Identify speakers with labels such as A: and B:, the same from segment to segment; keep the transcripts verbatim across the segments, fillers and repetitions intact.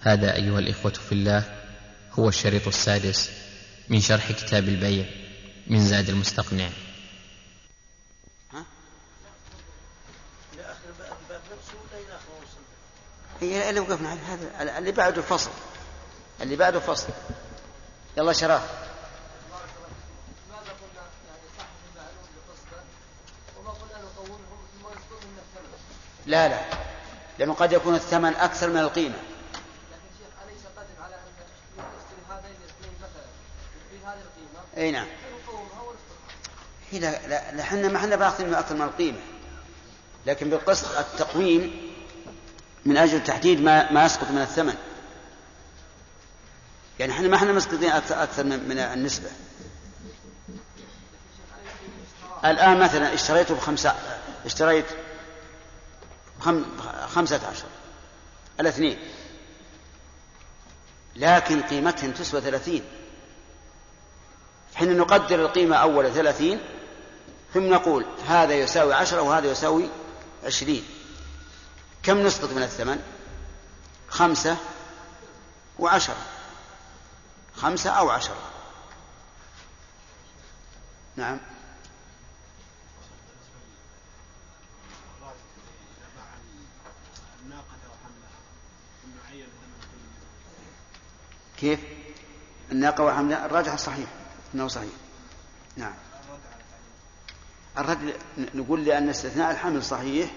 A: هذا أيها الإخوة في الله هو الشريط السادس من شرح كتاب البيع من زاد المستقنع.
B: هي اللي وقفنا على هذا اللي بعده فصل اللي بعده فصل يلا شراف. لا لا لأنه قد يكون الثمن أكثر من القيمة. اي نعم. هي لا لا نحن ما احنا باخذين اكثر من القيمه، لكن بالقسط التقويم من اجل تحديد ما ما يسقط من الثمن. يعني احنا ما احنا مسقطين اكثر اكثر من, من النسبه. الان مثلا اشتريته بخمسه اشتريت خم... خمسه عشر الاثنين، لكن قيمتهم تسوى ثلاثين، حين نقدر القيمة أول ثلاثين ثم نقول هذا يساوي عشرة وهذا يساوي عشرين، كم نسقط من الثمن؟ خمسة وعشرة، خمسة أو عشرة. نعم. كيف؟ الناقة وحملها الراجح الصحيح انه صحيح. نعم. الرد نقول لأن استثناء الحمل صحيح،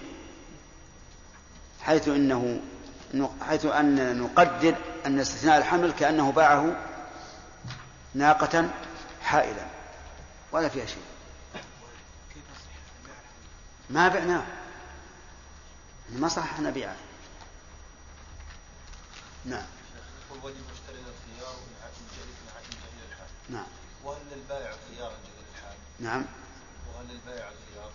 B: حيث انه حيث ان نقدر ان استثناء الحمل كأنه باعه ناقة حائلا ولا فيها شيء، ما بعناه، ما صح نبيعه. نعم. نعم.
C: وهل للبائع خيار جديد الحال؟
B: نعم.
C: وهل للبائع خيار؟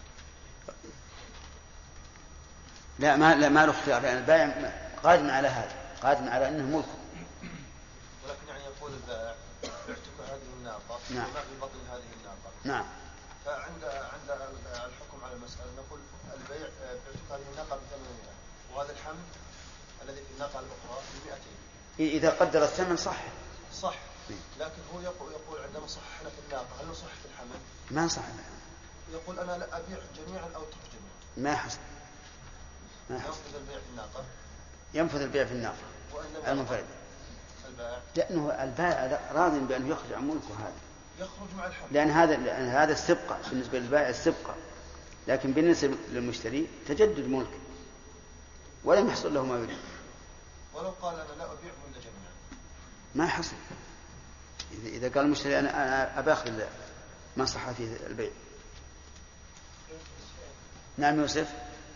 B: لا ما لا ما له خيار، لأن البائع قادم على هذا، قادم على أنه ملكه.
C: ولكن يعني يقول البائع بعتك هذه الناقة
B: نعم.
C: وما في بطن هذه الناقة.
B: نعم.
C: فعند عند الحكم على المسألة نقول البيع بعتك هذه الناقة بثمانمائة وهذا الحمل الذي في الناقة الأخرى بمئتين.
B: إذا قدر الثمن صح.
C: صح. لكن هو يقول, يقول عندما صححنا في الناقة هل نصح في الحمل؟
B: ما صح.
C: يقول أنا لا أبيع جميعا أو ترك جميعا.
B: ما حصل. ما حصل.
C: ينفذ البيع في الناقة.
B: ينفذ البيع في الناقة المنفردة.
C: البائع.
B: لأنه البائع راض بأنه يخرج عن ملكه هذا.
C: يخرج مع الحمل.
B: لأن هذا لأن هذا السبقة بالنسبة للبائع السبقة، لكن بالنسبة للمشتري تجدد ملك ولم يحصل له ما يريد.
C: ولو قال أنا لا أبيع إلا جميعا
B: ما حصل. إذا قال المشتري أنا أنا أباخذ ما صح فيه البيع. نعم يوسف.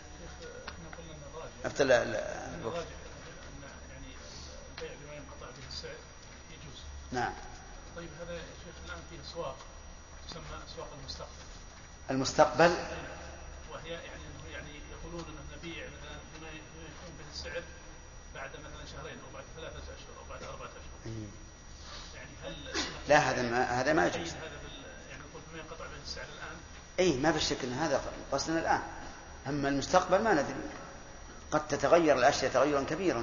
B: أفتل الوقت.
D: يعني البيع بما ينقطع به السعر يجوز.
B: نعم.
D: طيب هذا يا شيخ الآن فيه أسواق تسمى أسواق المستقبل.
B: المستقبل.
D: وهي يعني يعني يقولون أن نبيع مثلا بما يكون به السعر بعد مثلا شهرين أو بعد ثلاثة أشهر أو بعد أربعة أشهر. يعني هل
B: لا هذا ما هذا ما يجوز.
D: هذا بال يعني نقول بما ينقطع به السعر الآن.
B: أي ما في الشك أن هذا قصدنا الآن، أما المستقبل ما ندري، قد تتغير الأشياء تغيرا كبيرا.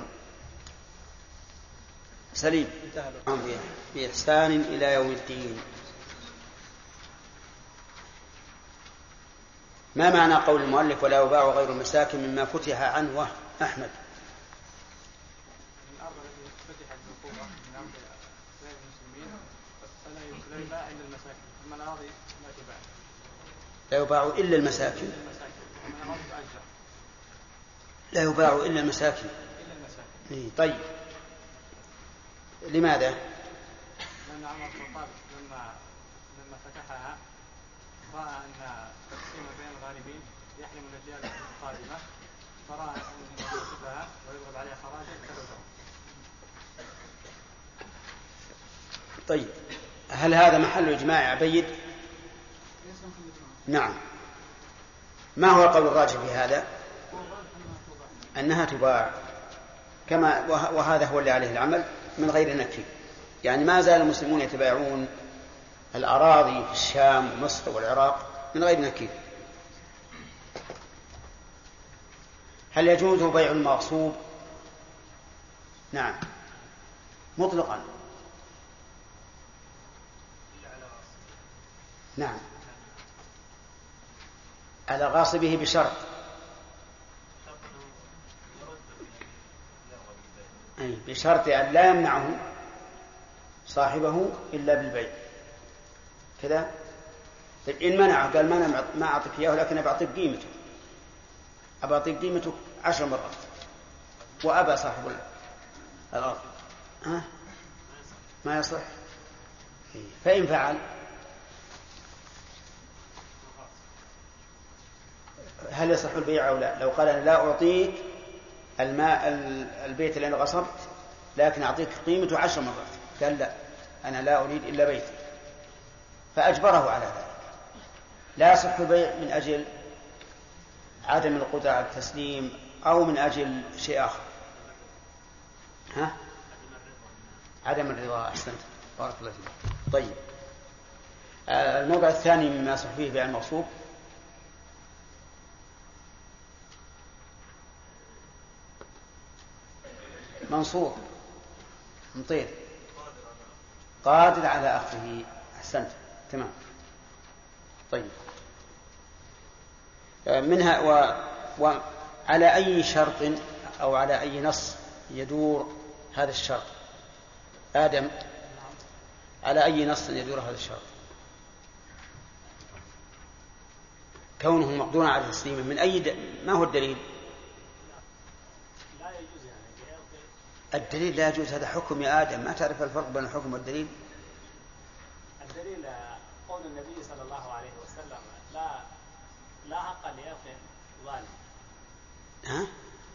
B: سليم.
E: بإحسان إلى يوم الدين. ما معنى قول المؤلف ولا يباع غير المساكن مما فتح عنه أحمد؟ لا يباع إلا المساكن. لا يباع إلا المساكن. إيه طيب لماذا؟
F: لأن عمر بن الخطاب لما لما فتحها رأى أن تقسيم بين الغالبين يحرم الأجيال القادمة، فرأى أن يوقفها ويضرب عليها خراجا كذا.
B: طيب هل هذا محل إجماع عبيد؟ نعم. ما هو قول الراجح في هذا؟ أنها تباع كما وهذا هو اللي عليه العمل من غير نكي. يعني ما زال المسلمون يتبايعون الأراضي في الشام ومصر والعراق من غير نكي. هل يجوز بيع المغصوب؟ نعم. مطلقا. نعم على غاصبه بشرط، أي بشرط أن لا يمنعه صاحبه إلا بالبيع كذا. طيب إن منعه قال ما ما أعطيك إياه لكن أعطيك قيمته، أعطيك قيمته عشر مرات، وأبى صاحب الأرض ها؟ ما يصح. فإن فعل هل يصح البيع أو لا؟ لو قال أنا لا أعطيك الماء البيت اللي أنا غصبت لكن أعطيك قيمته عشر مرات، قال لا أنا لا أريد إلا بيتي، فأجبره على ذلك، لا يصح البيع من أجل عدم القدرة على التسليم أو من أجل شيء آخر. ها؟ عدم الرضا. أحسنت بارك الله فيك. طيب الموضع الثاني مما يصح فيه بيع المغصوب منصور مطير قادر على أخذه. أحسنت تمام. طيب منها و... وعلى أي شرط أو على أي نص يدور هذا الشرط؟ آدم على أي نص يدور هذا الشرط؟ كونه مقدورا على تسليمه من أي د... ما هو الدليل؟
F: لا يجوز يعني
B: الدليل لا يجوز، هذا حكم يا آدم، ما تعرف الفرق بين الحكم والدليل؟
F: الدليل قول النبي صلى الله عليه وسلم لا لا حق لأخ ظالم.
B: ها؟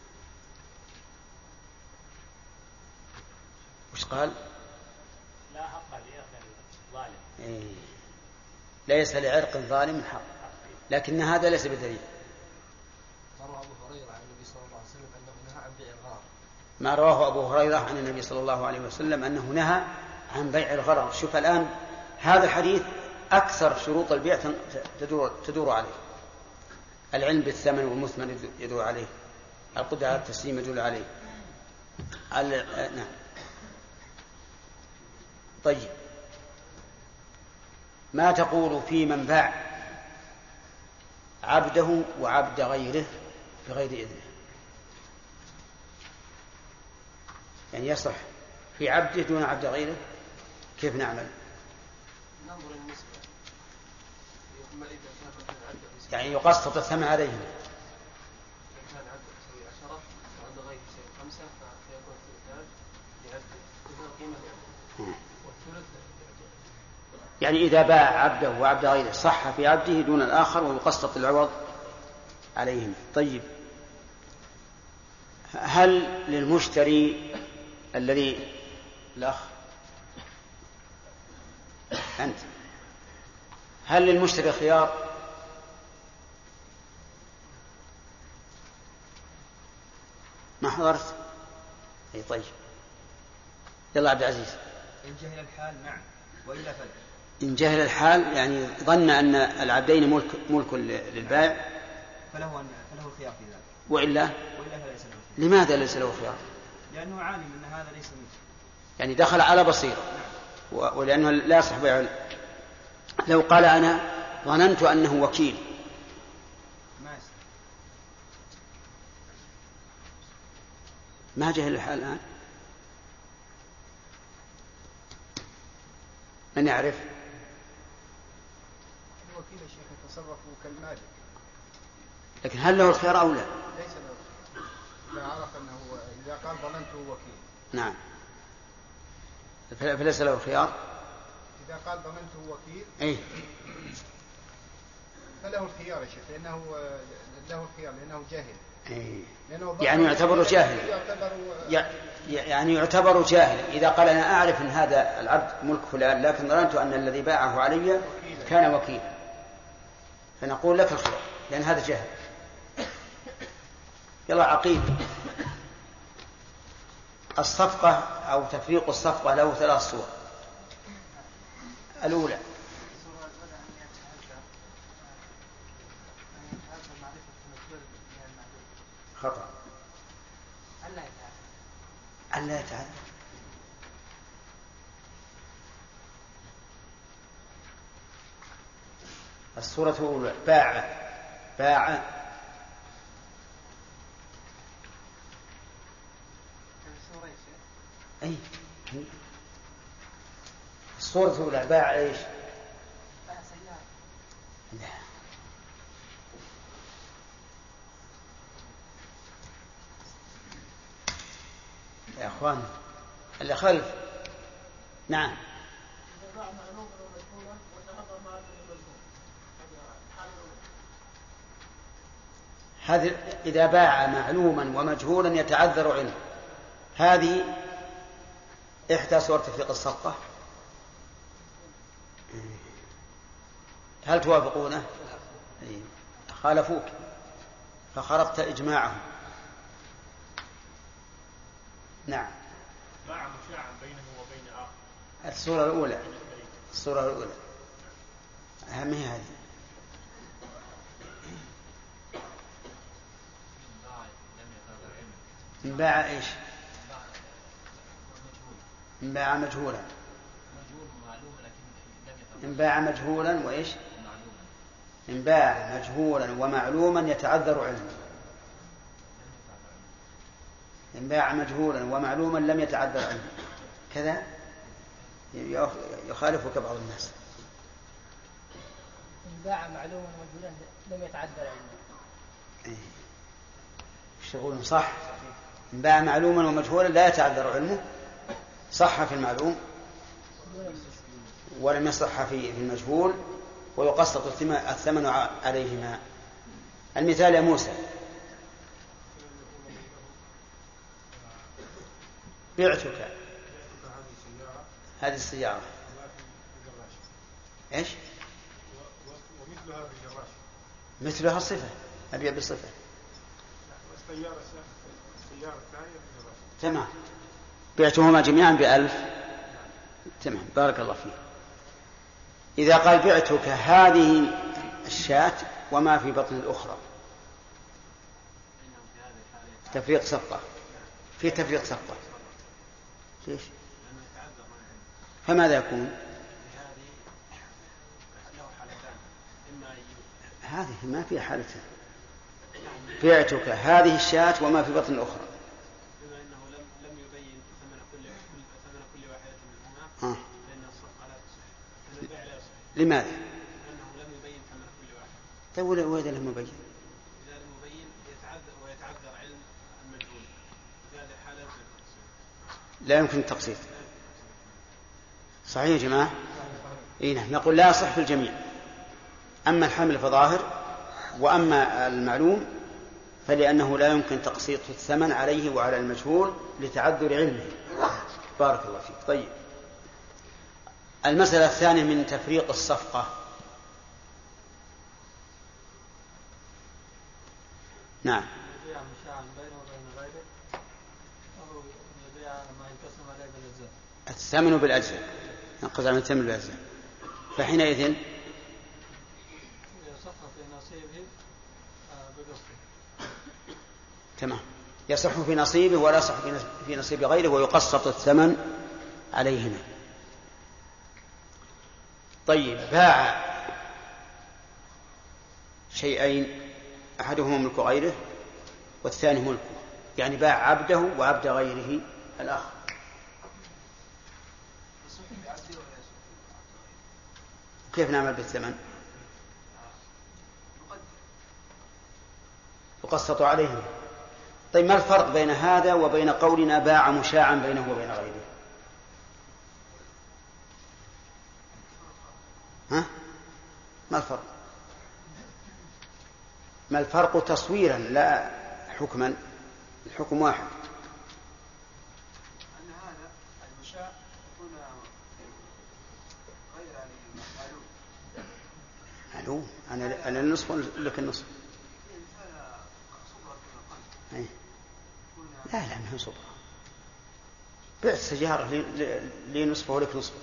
B: وش قال؟
F: لا حق لأخ ظالم.
B: إيه. ليس لعرق ظالم حق، لكن هذا ليس بدليل.
C: روى أبو هريرة عن النبي صلى الله عليه وسلم أنه نهى عن بيع الغرر.
B: ما رواه أبو هريرة عن النبي صلى الله عليه وسلم أنه نهى عن بيع الغرر. شوف الآن هذا الحديث أكثر شروط البيع تدور, تدور عليه، العلم بالثمن والمثمن يدور عليه، القدرة على التسليم يدور عليه. نعم. طيب ما تقول في من باع عبده وعبد غيره بغير إذنه؟ يعني يصح في عبده دون عبد غيره؟ كيف نعمل؟
C: ننظر النسبة،
B: يعني يقسط الثمن عليهم.
C: إذا كان عبده يسوي عشرة وعبد غيره يسوي خمسة فيكون الثلثان لعبده تكون قيمة لعبده والثلث
B: يعني إذا باع عبده وعبد غيره صح في عبده دون الآخر ويقسط العوض عليهم. طيب هل للمشتري الذي الأخ أنت هل للمشتري خيار؟ ما حضرت؟ أي طيب يلا عبد العزيز.
E: إن جهل الحال نعم وإلا فلا.
B: إن جهل الحال يعني ظن أن العبدين ملك, ملك للبائع
E: فله فله الخيار في ذلك،
B: وإلا
E: وإلا فليس له خيار.
B: لماذا ليس له خيار؟
E: لأنه عالم أن هذا ليس منه،
B: يعني دخل على بصيرة ولأنه لا يصح بيع. لو قال أنا ظننت أنه وكيل
E: ما يصح.
B: ما جهل الحال الآن؟ من يعرف؟
C: الوكيل الشيخ يتصرف كالمالك،
B: لكن هل له الخيار أو لا؟
C: ليس له. إذا عرف أنه إذا قال ظننته وكيل
B: نعم فليس له خيار.
C: إذا قال ظننته وكيل
B: أي
C: فله الخيار يا شيخ، لأنه له الخيار لأنه جاهل.
B: أي.
C: لأنه
B: يعني يعتبر جاهل.
C: يعتبر
B: يعني يعتبر جاهل إذا قال أنا أعرف أن هذا العبد ملك فلان لكن ظننت أن الذي باعه علي كان وكيلا، فنقول لك الخيار لأن هذا جاهل. يلا عقيد. الصفقة أو تفريق الصفقة له ثلاث صور. الأولى خطأ ألا يتعلم. الصورة الأولى باع باع أي الصورة الأولى باع إيش؟ باع سيارة. لا يا أخوان اللي خلف. نعم هذه إذا باع معلوما ومجهولا يتعذر علمه، هذه إحدى صور تفريق الصفقة. هل توافقونه؟ خالفوك فخربت إجماعهم. نعم
G: باع مشاعا بينه وبين آخر.
B: الصورة الأولى الصورة الأولى أهمها هذه. إن باع إيش؟ إن باع مجهولا. إن باع مجهولا وإيش؟ إن باع مجهولا ومعلوما يتعذر علمه. إن باع مجهولا ومعلوما لم يتعذر علمه كذا يخالفك بعض الناس.
H: إن باع معلوما ومجهولا لم يتعذر علمه.
B: إيه. ايش تقولون؟ صح. إن باع معلوما ومجهولا لا يتعذر علمه، صح في المعلوم ولم يصح في المجهول، ويقسط الثمن عليهما. المثال يا موسى: بعتك هذه السيارة. ايش؟
G: ومثلها بالجراج.
B: مثلها الصفة، أبيع بالصفة.
G: السيارة السيارة الثانية بالجراج.
B: تمام. بعتهما جميعا بألف. تمام بارك الله فيك. إذا قال بعتك هذه الشاة وما في بطن الأخرى، تفريق صفقة. في تفريق صفقة. ليش؟ فماذا يكون؟ هذه ما فيها حالتها. بعتك هذه الشاة وما في بطن الأخرى.
F: بما أنه لم يبين ثمن كل ثمن كل واحدة منهما فإن الصفقة لا تصح، فإن البيع لا يصح.
B: لماذا؟
F: لأنه لم يبين ثمن كل واحد.
B: طيب وإذا لم يبين؟
F: إذا لم يبين يتعذر ويتعذر علم المجهول. في هذه الحالة
B: لا يمكن التقسيط. صحيح يا جماعة؟ إيه نعم. نقول لا يصح في الجميع. أما الحمل فظاهر، وأما المعلوم فلأنه لا يمكن تقسيط الثمن عليه وعلى المجهول لتعذر علمه. بارك الله فيك. طيب المسألة الثانية من تفريق الصفقة. نعم.
F: يبيع مشاعا بينه وبين غيره، أو يبيع ما ينقسم عليه بالأجزاء.
B: الثمن بالأجزاء، ينقسم على الثمن بالأجزاء، فحينئذ
F: يصح في نصيبه بقسطه.
B: تمام. يصح في نصيبه ولا يصح في نصيب غيره، ويقسط الثمن عليهما. طيب باع شيئين أحدهما ملك غيره والثاني ملكه، يعني باع عبده وعبد غيره الآخر. كيف نعمل بالثمن؟ يقسط عليهم. طيب ما الفرق بين هذا وبين قولنا باع مشاعا بينه وبين غيره؟ ها؟ ما الفرق؟ ما الفرق تصويرا لا حكما؟ الحكم واحد.
C: أن هذا المشاع يكون غير معلوم.
B: معلوم. أنا أنا النصف لك النصف. أي. لا لا ما هي صبرة. بعت سيارة لي نصفه ولك نصفه.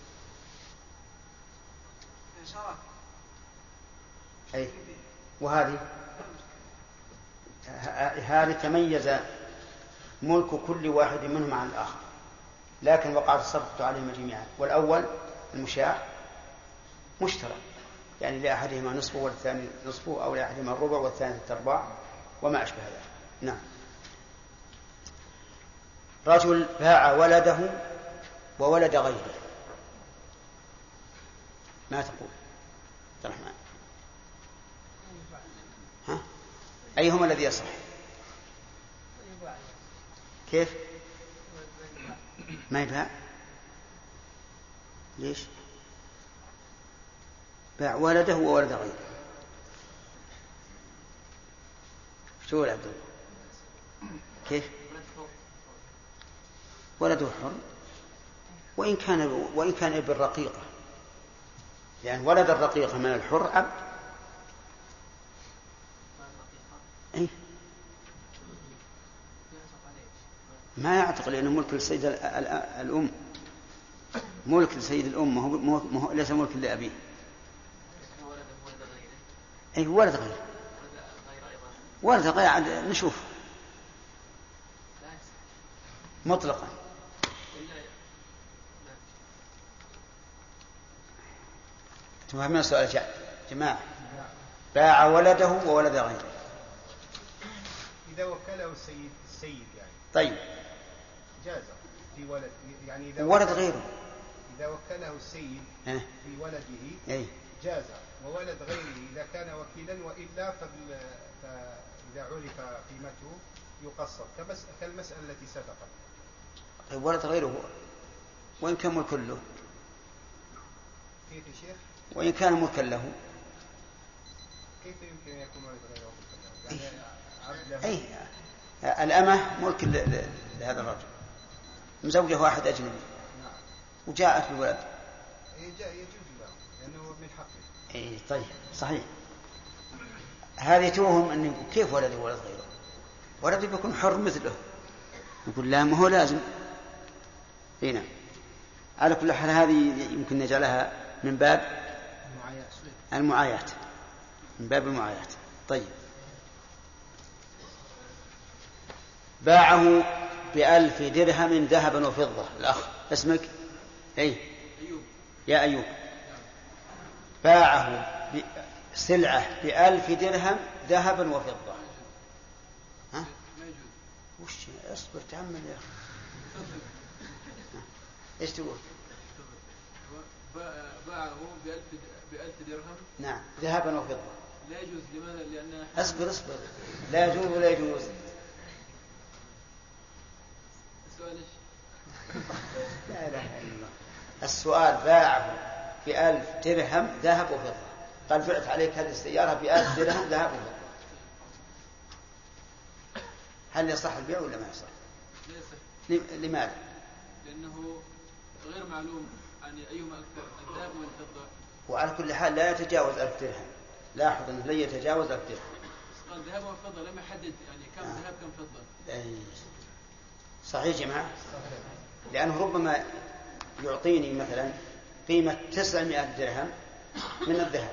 B: أي. وهذه هذه تميز ملك كل واحد منهم عن الآخر، لكن وقعت الصفقة عليهما جميعا. والأول المشاع مشترى يعني لأحدهما نصفه والثاني نصفه، أو لأحدهما الربع والثاني ثلاثة أرباع وما أشبه ذلك. نعم. رجل باع ولده وولد غيره، ما تقول عبد الرحمن؟ ها؟ أيهما الذي يصح؟ كيف؟ ما يباع؟ ليش؟ باع ولده وولد غيره. شو عبد الله؟ كيف؟ ولده حر وإن كان وإن كان ابن رقيقة، يعني ولد الرقيقة من الحر عبد. أي ما يعتق، لأنه ملك للسيد الأم، ملك لسيد الأم، ما هو ليس ملك لأبيه. أي ولد غير ولد غير نشوف مطلقا. تفهمون السؤال يا جماعة؟ باع ولده وولد غيره.
G: إذا وكله السيد السيد يعني
B: طيب
G: جاز في ولد، يعني إذا
B: ولد غيره
G: إذا وكله السيد
B: أه؟
G: في ولده
B: أي
G: جاز، وولد غيره إذا كان وكيلا، وإلا فإذا عرف قيمته يقصر كالمسألة التي سبقت.
B: طيب ولد غيره وإن كان ملك له؟
G: كيف يا شيخ؟
B: وإن كان ملكا له
G: كيف يمكن أن يكون ولد غيره ملكا له؟
B: أي الأمة ملك لهذا الرجل، مزوجه واحد أجنبي وجاءت بالولد،
G: يجوز له لأنه من حقه.
B: أي طيب صحيح. هذه توهم أن يقول كيف ولده ولد غيره؟ ولده بيكون حر مثله. يقول لا، ما هو لازم. هنا على كل حال هذه يمكن نجعلها من باب المعاياة، من باب المعاياة. طيب باعه بألف درهم ذهبا وفضة. الأخ اسمك؟ أي أيوب. يا أيوب، باعه سلعة بألف درهم ذهبا وفضة. ها؟ وش اصبر تعمل يا أخي. ايش تقول؟
I: باعه بألف بألف درهم
B: نعم ذهبا وفضة.
I: لا يجوز. لماذا؟ لأن
B: اصبر اصبر لا يجوز ولا يجوز.
I: السؤال ايش؟
B: لا اله الا الله. السؤال باعه بألف درهم ذهب وفضة، قال بعت عليك هذه السيارة بألف درهم ذهب وفضة، هل يصح البيع ولا ما يصح؟
I: لا يصح.
B: لماذا؟
I: لأنه غير معلوم يعني أيهما أكثر، الذهب والفضة.
B: وعلى كل حال لا يتجاوز ألف درهم. لاحظ أنه لا يتجاوز ألف درهم.
I: قال ذهب والفضة، لم يحدد يعني كم آه. ذهب كم فضة.
B: أي. صحيح يا جماعة؟ لأنه ربما يعطيني مثلا قيمة تسعمائة درهم من الذهب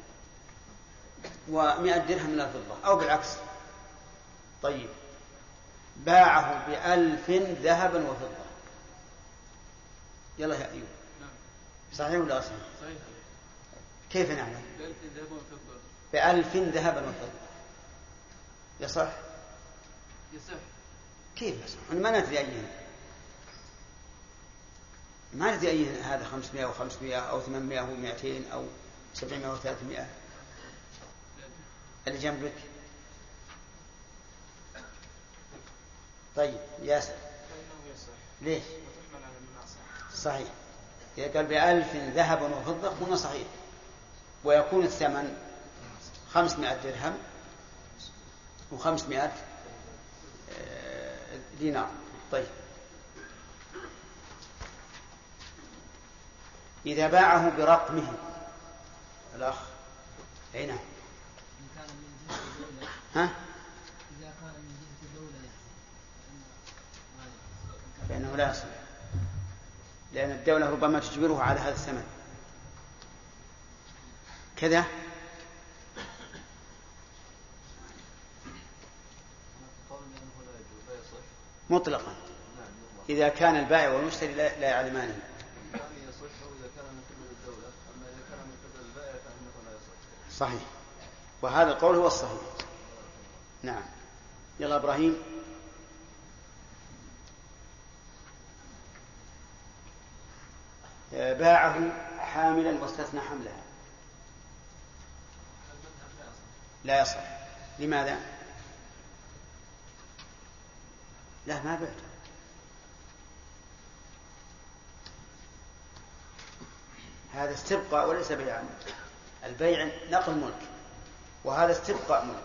B: ومائة درهم من الفضة، أو بالعكس. طيب باعه بألف ذهبا وفضة. يلا يا أيوب.
I: نعم.
B: صحيح ولا أصحيح؟
I: صحيح.
B: كيف نعمل؟
I: بألف ذهبا وفضة.
B: بألف ذهبا وفضة يصح؟
I: يصح. كيف
B: يصح؟ أنا ما ندري أيهن، ما ندري أيهن هذا خمسمائة وخمسمائة أو ثمانمائة ومائتين أو سبعمائة وثلاثمائة. اللي جنبك. طيب ياسر. ليش؟ صحيح. إذا قال بألف ذهبا وفضة قلنا صحيح، ويكون الثمن خمسمائة درهم وخمسمائة دينار. طيب إذا باعه برقمه الأخ هنا ها؟
H: إذا كان من جهة الدولة
B: فإنه لا يصح، لأن الدولة ربما تجبره على هذا الثمن كذا. مطلقا إذا كان البائع والمشتري لا يعلمانه. صحيح، وهذا القول هو الصحيح. نعم. يلا إبراهيم. باعه حاملا واستثنى حملها. لا يصح. لماذا؟ لا، ما بعت. هذا استبقاء وليس بيعا. البيع نقل ملك، وهذا استبقاء ملك.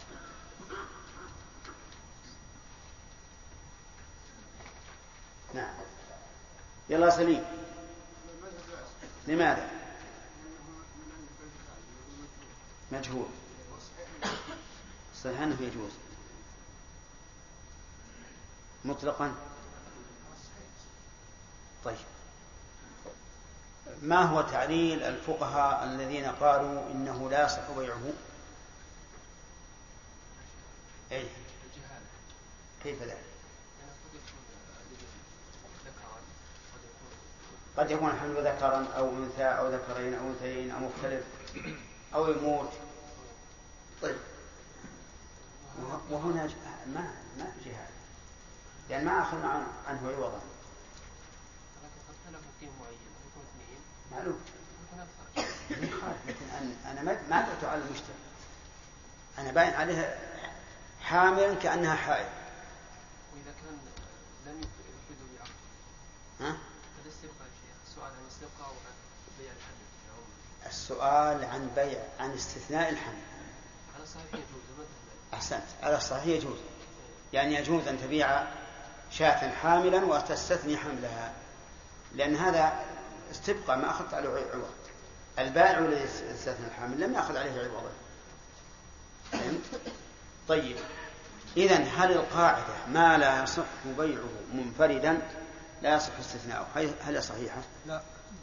B: نعم. يلا سليم. لماذا؟ مجهول. صحيح أنه يجوز مطلقا. طيب، ما هو تعليل الفقهاء الذين قالوا إنه لا يصح بيعه؟ أي كيف ذلك؟ قد يكون الحمل ذكرا أو أنثى أو ذكرين أو أنثيين أو مختلف أو يموت. طيب، وهنا ما ما في جهاد، يعني ما أخذنا عنه عوضا. معلوم. لكن أنا ما بعت على المشتري، أنا باين عليها حاملا كأنها حائض.
I: وإذا كان لم يفيد بعقد.
B: ها؟
I: هذا استبقاء شيء. السؤال عن استبقاء وعن بيع الحمل.
B: السؤال عن بيع عن استثناء الحمل.
I: على الصحيح يجوز.
B: أحسنت، على الصحيح يجوز. يعني يجوز أن تبيع شاة حاملا وتستثني حملها، لأن هذا استبقاء ما أخذت عليه عوض. البائع الذي استثنى الحامل لم يأخذ عليه عوضا. فهمت؟ طيب، إذن هل القاعدة ما لا يصح بيعه منفردا لا يصح استثناؤه هل صحيحة؟
J: لا.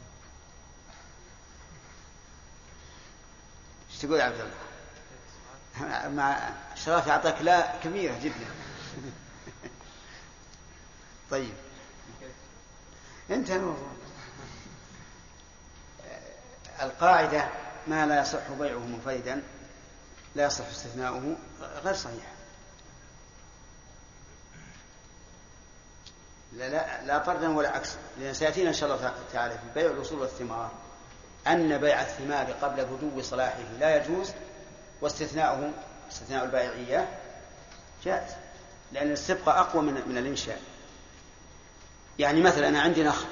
B: ايش تقول يا عبد الله؟ مع شرف أعطاك لا كبيرة جدا. طيب، انتهى الموضوع. القاعدة ما لا يصح بيعه منفردا لا يصح استثناؤه غير صحيح. لا لا لا فردا ولا عكس، لأن سيأتينا إن شاء الله تعالى في بيع الأصول والثمار أن بيع الثمار قبل بدو صلاحه لا يجوز، واستثناؤه استثناء البائعية جائز، لأن السبقة أقوى من من الإنشاء. يعني مثلا أنا عندي نخل،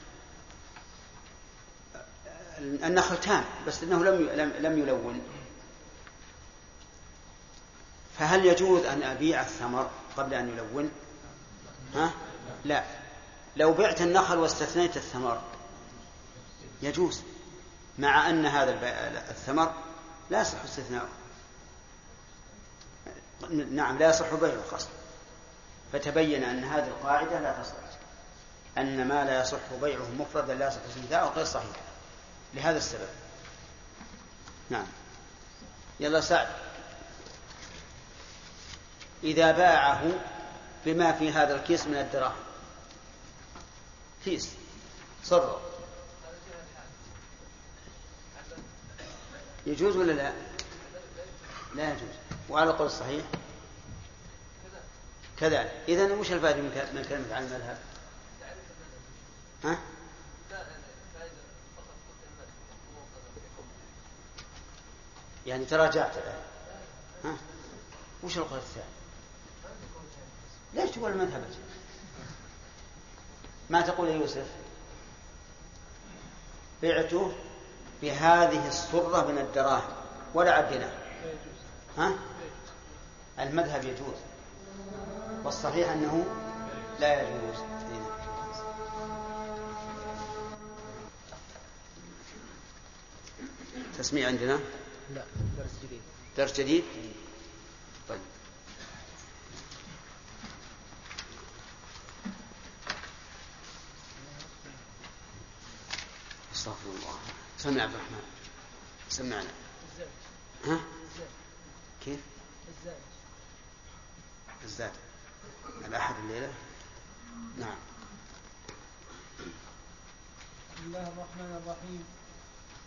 B: النخل تام بس إنه لم لم يلون، فهل يجوز أن أبيع الثمر قبل أن يلون؟ ها؟ لا. لو بعت النخل واستثنيت الثمر يجوز، مع أن هذا الثمر لا يصح استثناؤه. نعم، لا يصح بيعه خاصة. فتبين أن هذه القاعدة لا تصح، أن ما لا يصح بيعه مفردا لا يصح استثناؤه غير صحيح لهذا السبب. نعم. يلا سعد. إذا باعه بما في هذا الكيس من الدراهم، كيس صره، يجوز ولا لا؟ لا يجوز. وعلى القول الصحيح كذلك. إذن وش الفائدة من كلمة عن المذهب؟ ها؟ يعني تراجعت الآن. ها؟ وش القول الثاني؟ ليش تقول المذهب؟ ما تقول يا يوسف؟ بعته بهذه الصرة من الدراهم ولا عدنا. ها؟ المذهب يجوز، والصحيح أنه لا يجوز. تسميع عندنا؟
J: لا، درس جديد.
B: درس جديد؟ طيب. استغفر الله. سمع عبد الرحمن، سمعنا. ها؟ كيف؟
H: الزاد.
B: الزاد الأحد الليلة. نعم.
H: بسم الله الرحمن الرحيم.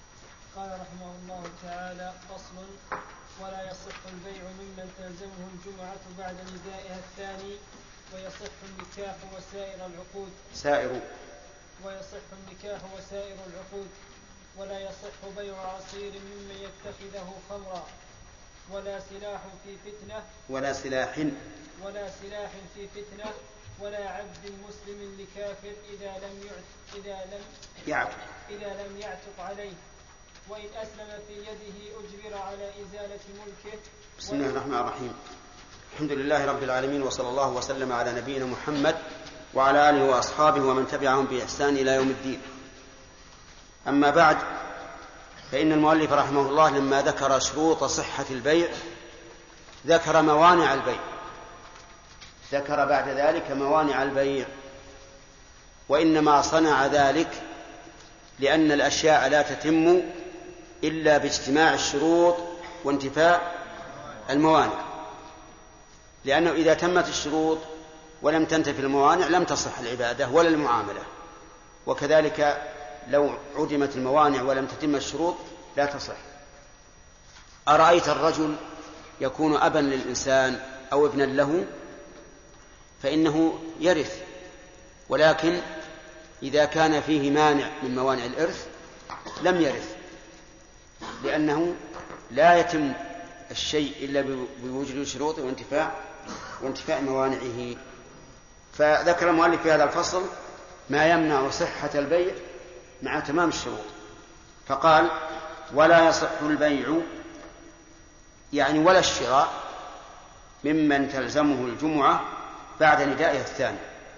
J: قال رحمه الله تعالى: فصل: ولا يصح البيع ممن تلزمه الجمعة بعد ندائها الثاني، ويصح النكاح وسائر العقود
B: سائر
J: ويصح النكاح وسائر العقود ولا يصح بيع عصير ممن يتخذه خمرا، ولا سلاح في فتنة
B: ولا سلاح
J: ولا سلاح في فتنة ولا عبد مسلم لكافر إذا لم يعتق إذا لم
B: يعتق
J: إذا لم يعتق عليه، وإن أسلم في يده أجبر على إزالة ملكه.
B: بسم الله الرحمن الرحيم. الحمد لله رب العالمين، وصلى الله وسلم على نبينا محمد وعلى آله وأصحابه ومن تبعهم بإحسان إلى يوم الدين. أما بعد، فإن المؤلف رحمه الله لما ذكر شروط صحة البيع ذكر موانع البيع، ذكر بعد ذلك موانع البيع، وإنما صنع ذلك لأن الأشياء لا تتم إلا باجتماع الشروط وانتفاء الموانع، لأنه إذا تمت الشروط ولم تنتفي الموانع لم تصح العبادة ولا المعاملة، وكذلك لو عدمت الموانع ولم تتم الشروط لا تصح. أرأيت الرجل يكون أبا للإنسان أو ابنا له فإنه يرث، ولكن إذا كان فيه مانع من موانع الإرث لم يرث، لأنه لا يتم الشيء إلا بوجود الشروط وانتفاء وانتفاء موانعه. فذكر المؤلف في هذا الفصل ما يمنع صحة البيع مع تمام الشروط، فقال: ولا يصح البيع، يعني ولا الشراء، ممن تلزمه الجمعة بعد ندائها الثاني.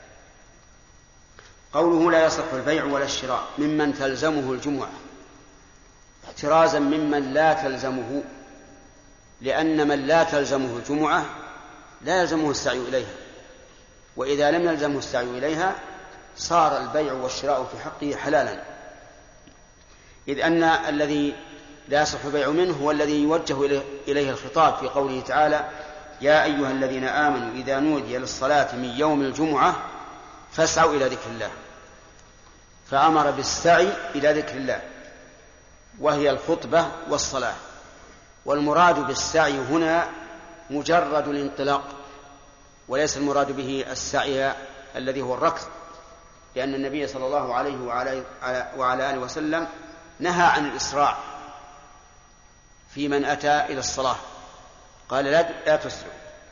B: قوله لا يصح البيع ولا الشراء ممن تلزمه الجمعة احترازا ممن لا تلزمه، لأن من لا تلزمه الجمعة لا يلزمه السعي إليها، وإذا لم يلزمه السعي إليها صار البيع والشراء في حقه حلالا، إذ أن الذي لا يصح البيع منه هو الذي يوجه إليه الخطاب في قوله تعالى: يا أيها الذين آمنوا إذا نودي للصلاة من يوم الجمعة فاسعوا إلى ذكر الله، فأمر بالسعي إلى ذكر الله وهي الخطبة والصلاة. والمراد بالسعي هنا مجرد الانطلاق، وليس المراد به السعي الذي هو الركض، لأن النبي صلى الله عليه وعلى آله وسلم نهى عن الإسراع في من أتى إلى الصلاة، قال لا, لا تسرع.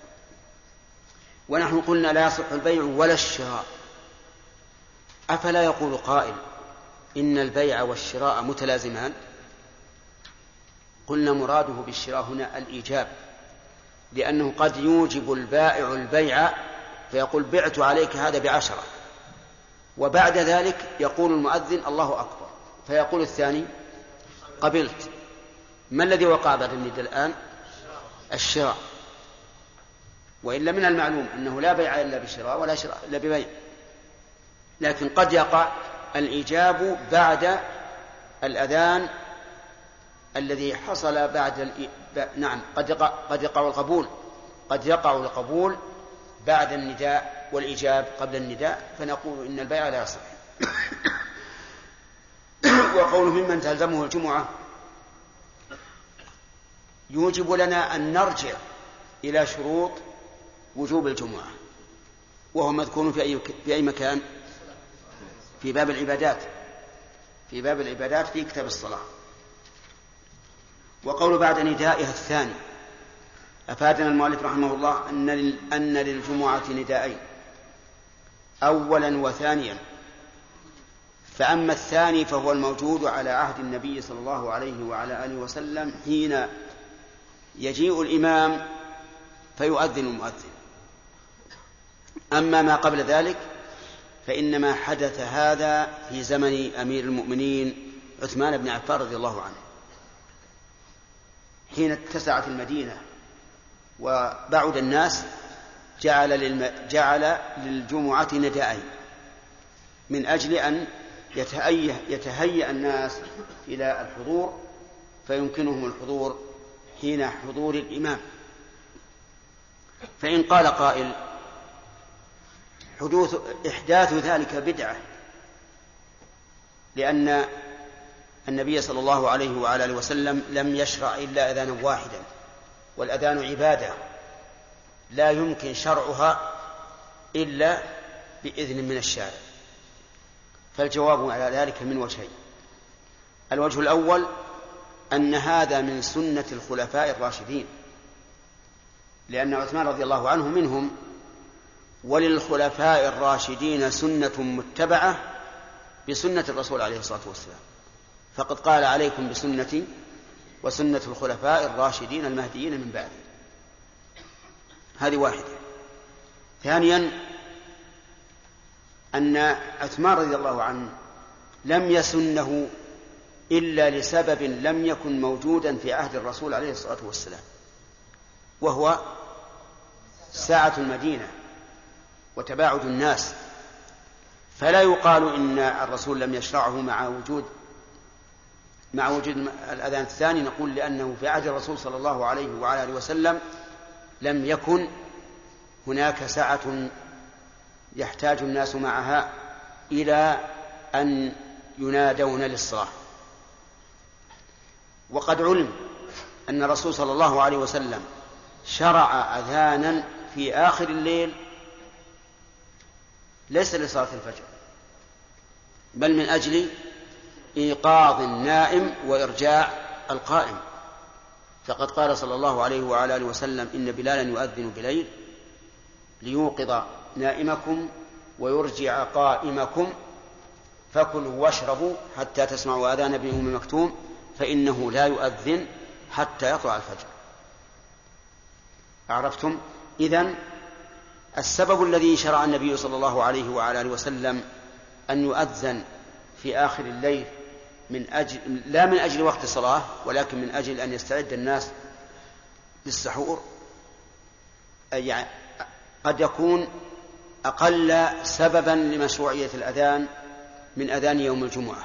B: ونحن قلنا لا يصح البيع ولا الشراء، أفلا يقول قائل إن البيع والشراء متلازمان؟ قلنا مراده بالشراء هنا الإيجاب، لأنه قد يوجب البائع البيع فيقول: بعت عليك هذا بعشرة، وبعد ذلك يقول المؤذن الله أكبر، فيقول الثاني: قبلت. ما الذي وقع بعد النداء الآن؟ الشراء. وإلا من المعلوم أنه لا بيع إلا بشراء ولا شراء إلا ببيع، لكن قد يقع الإيجاب بعد الأذان الذي حصل بعد ال... نعم قد يقع قد يقع القبول قد يقع القبول بعد النداء والإيجاب قبل النداء، فنقول إن البيع لا يصح. وقوله ممن تلزمه الجمعة يوجب لنا أن نرجع إلى شروط وجوب الجمعة، وهو مذكور في أي في أي مكان؟ في باب العبادات في باب العبادات في كتاب الصلاة. وقول بعد ندائها الثاني أفادنا المؤلف رحمه الله أن أن للجمعة نداءين، أولا وثانيا. فأما الثاني فهو الموجود على عهد النبي صلى الله عليه وعلى آله وسلم حين يجيء الإمام فيؤذن المؤذن. أما ما قبل ذلك فإنما حدث هذا في زمن أمير المؤمنين عثمان بن عفان رضي الله عنه، حين اتسعت المدينة وبعد الناس جعل, للم... جعل للجمعة نداءين من أجل أن يتهيأ, يتهيأ الناس إلى الحضور فيمكنهم الحضور حين حضور الإمام. فإن قال قائل حدوث إحداث ذلك بدعة، لأن النبي صلى الله عليه وعلى آله وسلم لم يشرع إلا أذانا واحدا، والأذان عبادة لا يمكن شرعها إلا بإذن من الشارع. فالجواب على ذلك من وجهين: الوجه الأول أن هذا من سنة الخلفاء الراشدين، لأن عثمان رضي الله عنه منهم، وللخلفاء الراشدين سنة متبعة بسنة الرسول عليه الصلاة والسلام، فقد قال: عليكم بسنتي وسنة الخلفاء الراشدين المهديين من بعد. هذه واحدة. ثانيا أن عثمان رضي الله عنه لم يسنه إلا لسبب لم يكن موجودا في عهد الرسول عليه الصلاة والسلام، وهو ساعة المدينة وتباعد الناس، فلا يقال إن الرسول لم يشرعه مع وجود مع وجود الأذان الثاني. نقول لأنه في عهد الرسول صلى الله عليه وعلى آله وسلم لم يكن هناك ساعة يحتاج الناس معها إلى أن ينادون للصلاة. وقد علم أن الرسول صلى الله عليه وسلم شرع أذانا في آخر الليل ليس لصلاة الفجر، بل من أجل إيقاظ النائم وإرجاع القائم. فقد قال صلى الله عليه وعلى آله وسلم: إن بلالا يؤذن بليل ليوقظ نائمكم ويرجع قائمكم، فكلوا واشربوا حتى تسمعوا آذان ابن أم مكتوم فإنه لا يؤذن حتى يطلع الفجر. عرفتم؟ إذن السبب الذي شرع النبي صلى الله عليه وعلى آله وسلم أن يؤذن في آخر الليل من أجل لا من أجل وقت الصلاة، ولكن من أجل أن يستعد الناس للسحور، يعني قد يكون أقل سببا لمشروعية الأذان من أذان يوم الجمعة.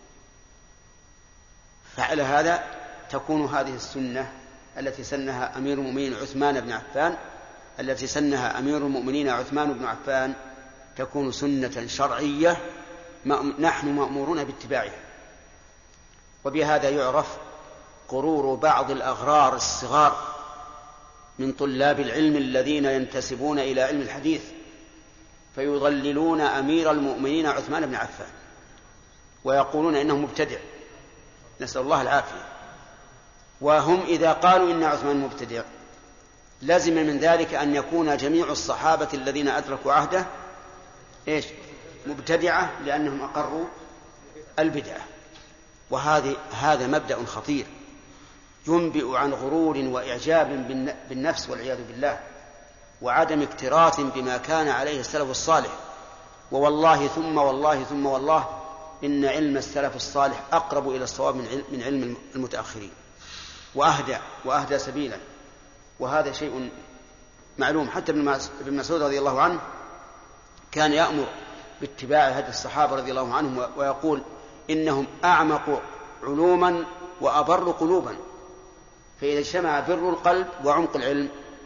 B: فعلى هذا تكون هذه السنة التي سنها أمير المؤمنين عثمان بن عفان التي سنها أمير المؤمنين عثمان بن عفان تكون سنة شرعية نحن مأمورون باتباعها. وبهذا يعرف قرور بعض الأغرار الصغار من طلاب العلم الذين ينتسبون إلى علم الحديث فيضللون أمير المؤمنين عثمان بن عفان ويقولون إنه مبتدع، نسأل الله العافية. وهم إذا قالوا إن عثمان مبتدع لازم من ذلك أن يكون جميع الصحابة الذين أدركوا عهده إيش؟ مبتدعة، لأنهم أقروا البدعة. وهذا هذا مبدأ خطير ينبئ عن غرور وإعجاب بالنفس والعياذ بالله، وعدم اكتراث بما كان عليه السلف الصالح. ووالله ثم والله ثم والله إن علم السلف الصالح أقرب إلى الصواب من علم المتأخرين وأهدى وأهدى سبيلا. وهذا شيء معلوم. حتى ابن مسعود رضي الله عنه كان يأمر باتباع هدي الصحابة رضي الله عنهم ويقول إنهم أعمق علوما وأبر قلوبا، فإذا اجتمع بر القلب وعمق العلم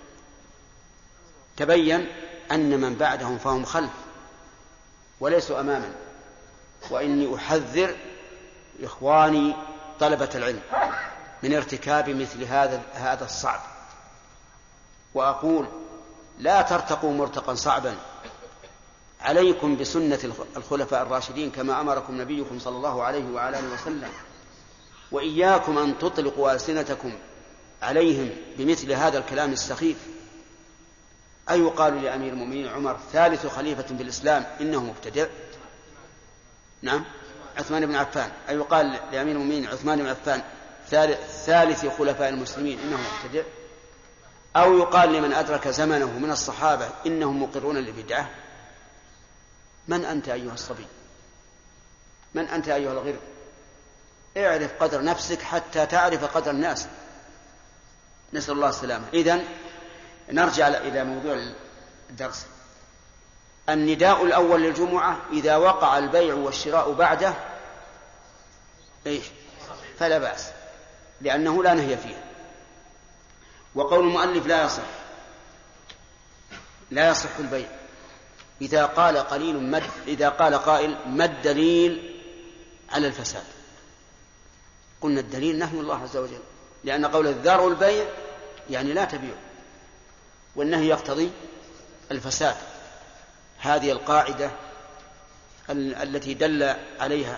B: تبين أن من بعدهم فهم خلف وليسوا أماما. وإني أحذر إخواني طلبة العلم من ارتكاب مثل هذا هذا الصعب، وأقول لا ترتقوا مرتقا صعبا، عليكم بسنة الخلفاء الراشدين كما أمركم نبيكم صلى الله عليه وعلى آله وسلم، وإياكم أن تطلقوا ألسنتكم عليهم بمثل هذا الكلام السخيف. أي يقال لأمير المؤمنين عمر ثالث خليفة في الإسلام إنه مبتدع؟ نعم، عثمان بن عفان. أي يقال لأمير المؤمنين عثمان بن عفان ثالث خلفاء المسلمين إنه مبتدع؟ أو يقال لمن أدرك زمنه من الصحابة إنهم مقرون للبدعة؟ من أنت أيها الصبي؟ من أنت أيها الغير؟ اعرف قدر نفسك حتى تعرف قدر الناس. نسأل الله السلامة. إذن نرجع إلى موضوع الدرس. النداء الأول للجمعة إذا وقع البيع والشراء بعده إيش؟ فلا بأس، لأنه لا نهي فيه. وقول المؤلف لا يصح لا يصح البيع إذا قال قليل مد إذا قال قائل ما الدليل على الفساد؟ قلنا الدليل نهي الله عز وجل، لأن قول الذر البيع يعني لا تبيع، والنهي يقتضي الفساد. هذه القاعدة التي دل عليها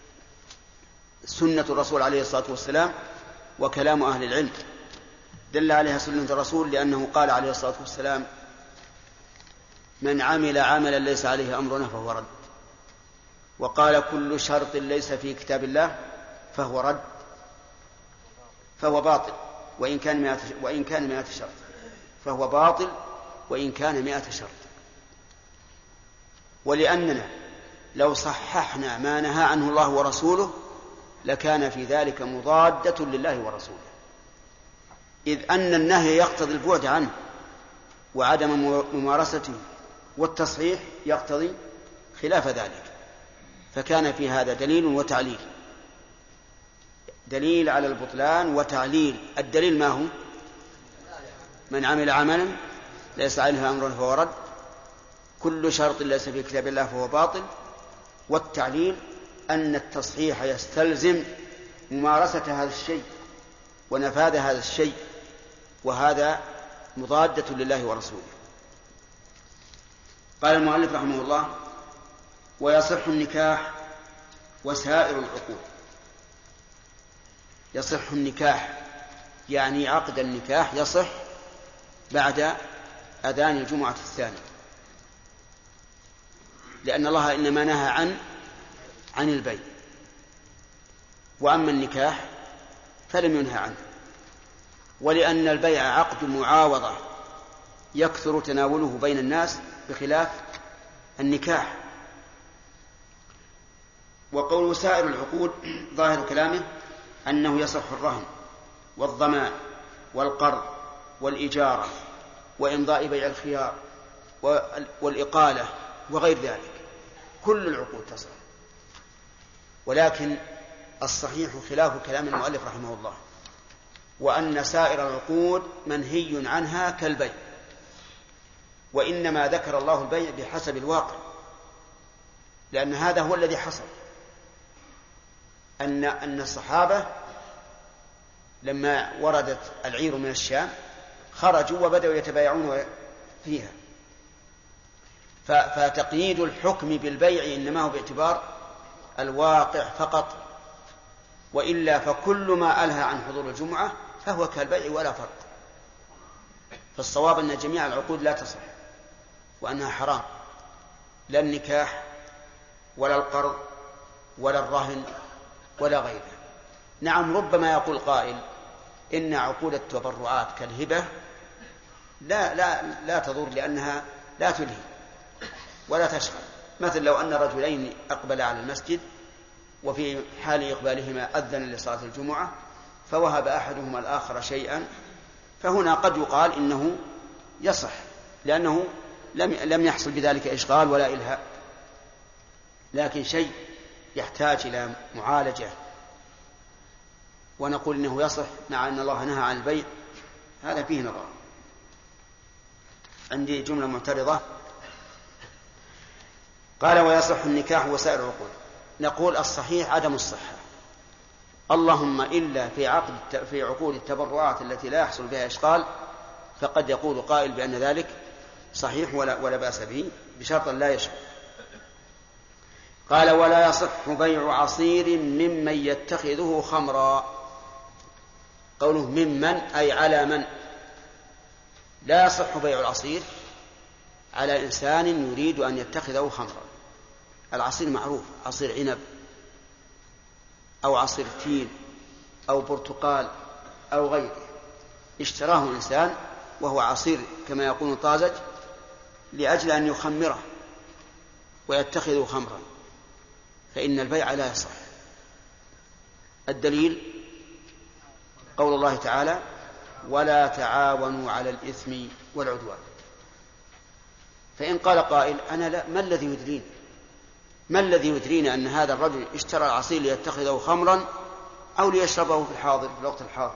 B: سنة الرسول عليه الصلاة والسلام وكلام أهل العلم. دل عليها سنة الرسول لأنه قال عليه الصلاة والسلام: من عمل عملا ليس عليه أمرنا فهو رد. وقال: كل شرط ليس في كتاب الله فهو رد، فهو باطل وإن كان مئة وإن كان مئة شرط، فهو باطل وإن كان مئة شرط. ولأننا لو صححنا ما نهى عنه الله ورسوله لكان في ذلك مضادة لله ورسوله، إذ أن النهي يقتضي البعد عنه وعدم ممارسته، والتصحيح يقتضي خلاف ذلك. فكان في هذا دليل وتعليل، دليل على البطلان وتعليل. الدليل ما هو؟ من عمل عملا ليس عليه أمر فهو رد، كل شرط ليس في كتاب الله فهو باطل. والتعليل أن التصحيح يستلزم ممارسة هذا الشيء ونفاذ هذا الشيء، وهذا مضادة لله ورسوله. قال المؤلف رحمه الله: ويصح النكاح وسائر العقود. يصح النكاح يعني عقد النكاح يصح بعد أذان الجمعة الثانية، لأن الله إنما نهى عن عن البيع، وأما النكاح فلم ينهى عنه. ولأن البيع عقد معاوضة يكثر تناوله بين الناس بخلاف النكاح. وقول سائر العقود ظاهر كلامه أنه يصح الرهن والضمان والقرض والإجارة وإمضاء بيع الخيار والإقالة وغير ذلك، كل العقود تصح. ولكن الصحيح خلاف كلام المؤلف رحمه الله، وأن سائر العقود منهي عنها كالبيع، وإنما ذكر الله البيع بحسب الواقع، لأن هذا هو الذي حصل. أن أن الصحابة لما وردت العير من الشام خرجوا وبدأوا يتبايعون فيها، فتقييد الحكم بالبيع إنما هو باعتبار الواقع فقط، وإلا فكل ما ألهى عن حضور الجمعة فهو كالبيع ولا فرق. فالصواب أن جميع العقود لا تصح وأنها حرام، لا النكاح ولا القرض ولا الرهن ولا غيره. نعم، ربما يقول قائل إن عقود التبرعات كالهبة لا لا لا تضر، لأنها لا تلهي ولا تشغل. مثل لو أن رجلين أقبل على المسجد وفي حال إقبالهما أذن لصلاة الجمعة فوهب أحدهما الآخر شيئا، فهنا قد يقال إنه يصح، لأنه لم لم يحصل بذلك إشغال ولا إلهاء. لكن شيء يحتاج إلى معالجة ونقول إنه يصح مع أن الله نهى عن البيع، هذا فيه نظر. عندي جملة معترضة. قال: ويصح النكاح وسائر العقود. نقول الصحيح عدم الصحة، اللهم إلا في عقد في عقود التبرعات التي لا يحصل بها إشغال، فقد يقول قائل بأن ذلك صحيح ولا, ولا بأس به بشرط لا يشغل. قال: ولا يصح بيع عصير ممن يتخذه خمرا. قوله ممن أي على من. لا يصح بيع العصير على إنسان يريد أن يتخذه خمرا. العصير معروف، عصير عنب أو عصير تين أو برتقال أو غيره، اشتراه إنسان وهو عصير كما يقول طازج لأجل أن يخمره ويتخذه خمرا، فإن البيع لا يصح. الدليل قول الله تعالى: ولا تعاونوا على الإثم والعدوان. فإن قال قائل: أنا لا، ما الذي يدرين ما الذي يدرينا أن هذا الرجل اشترى العصير ليتخذه خمرا أو ليشربه في الحاضر في الوقت الحاضر؟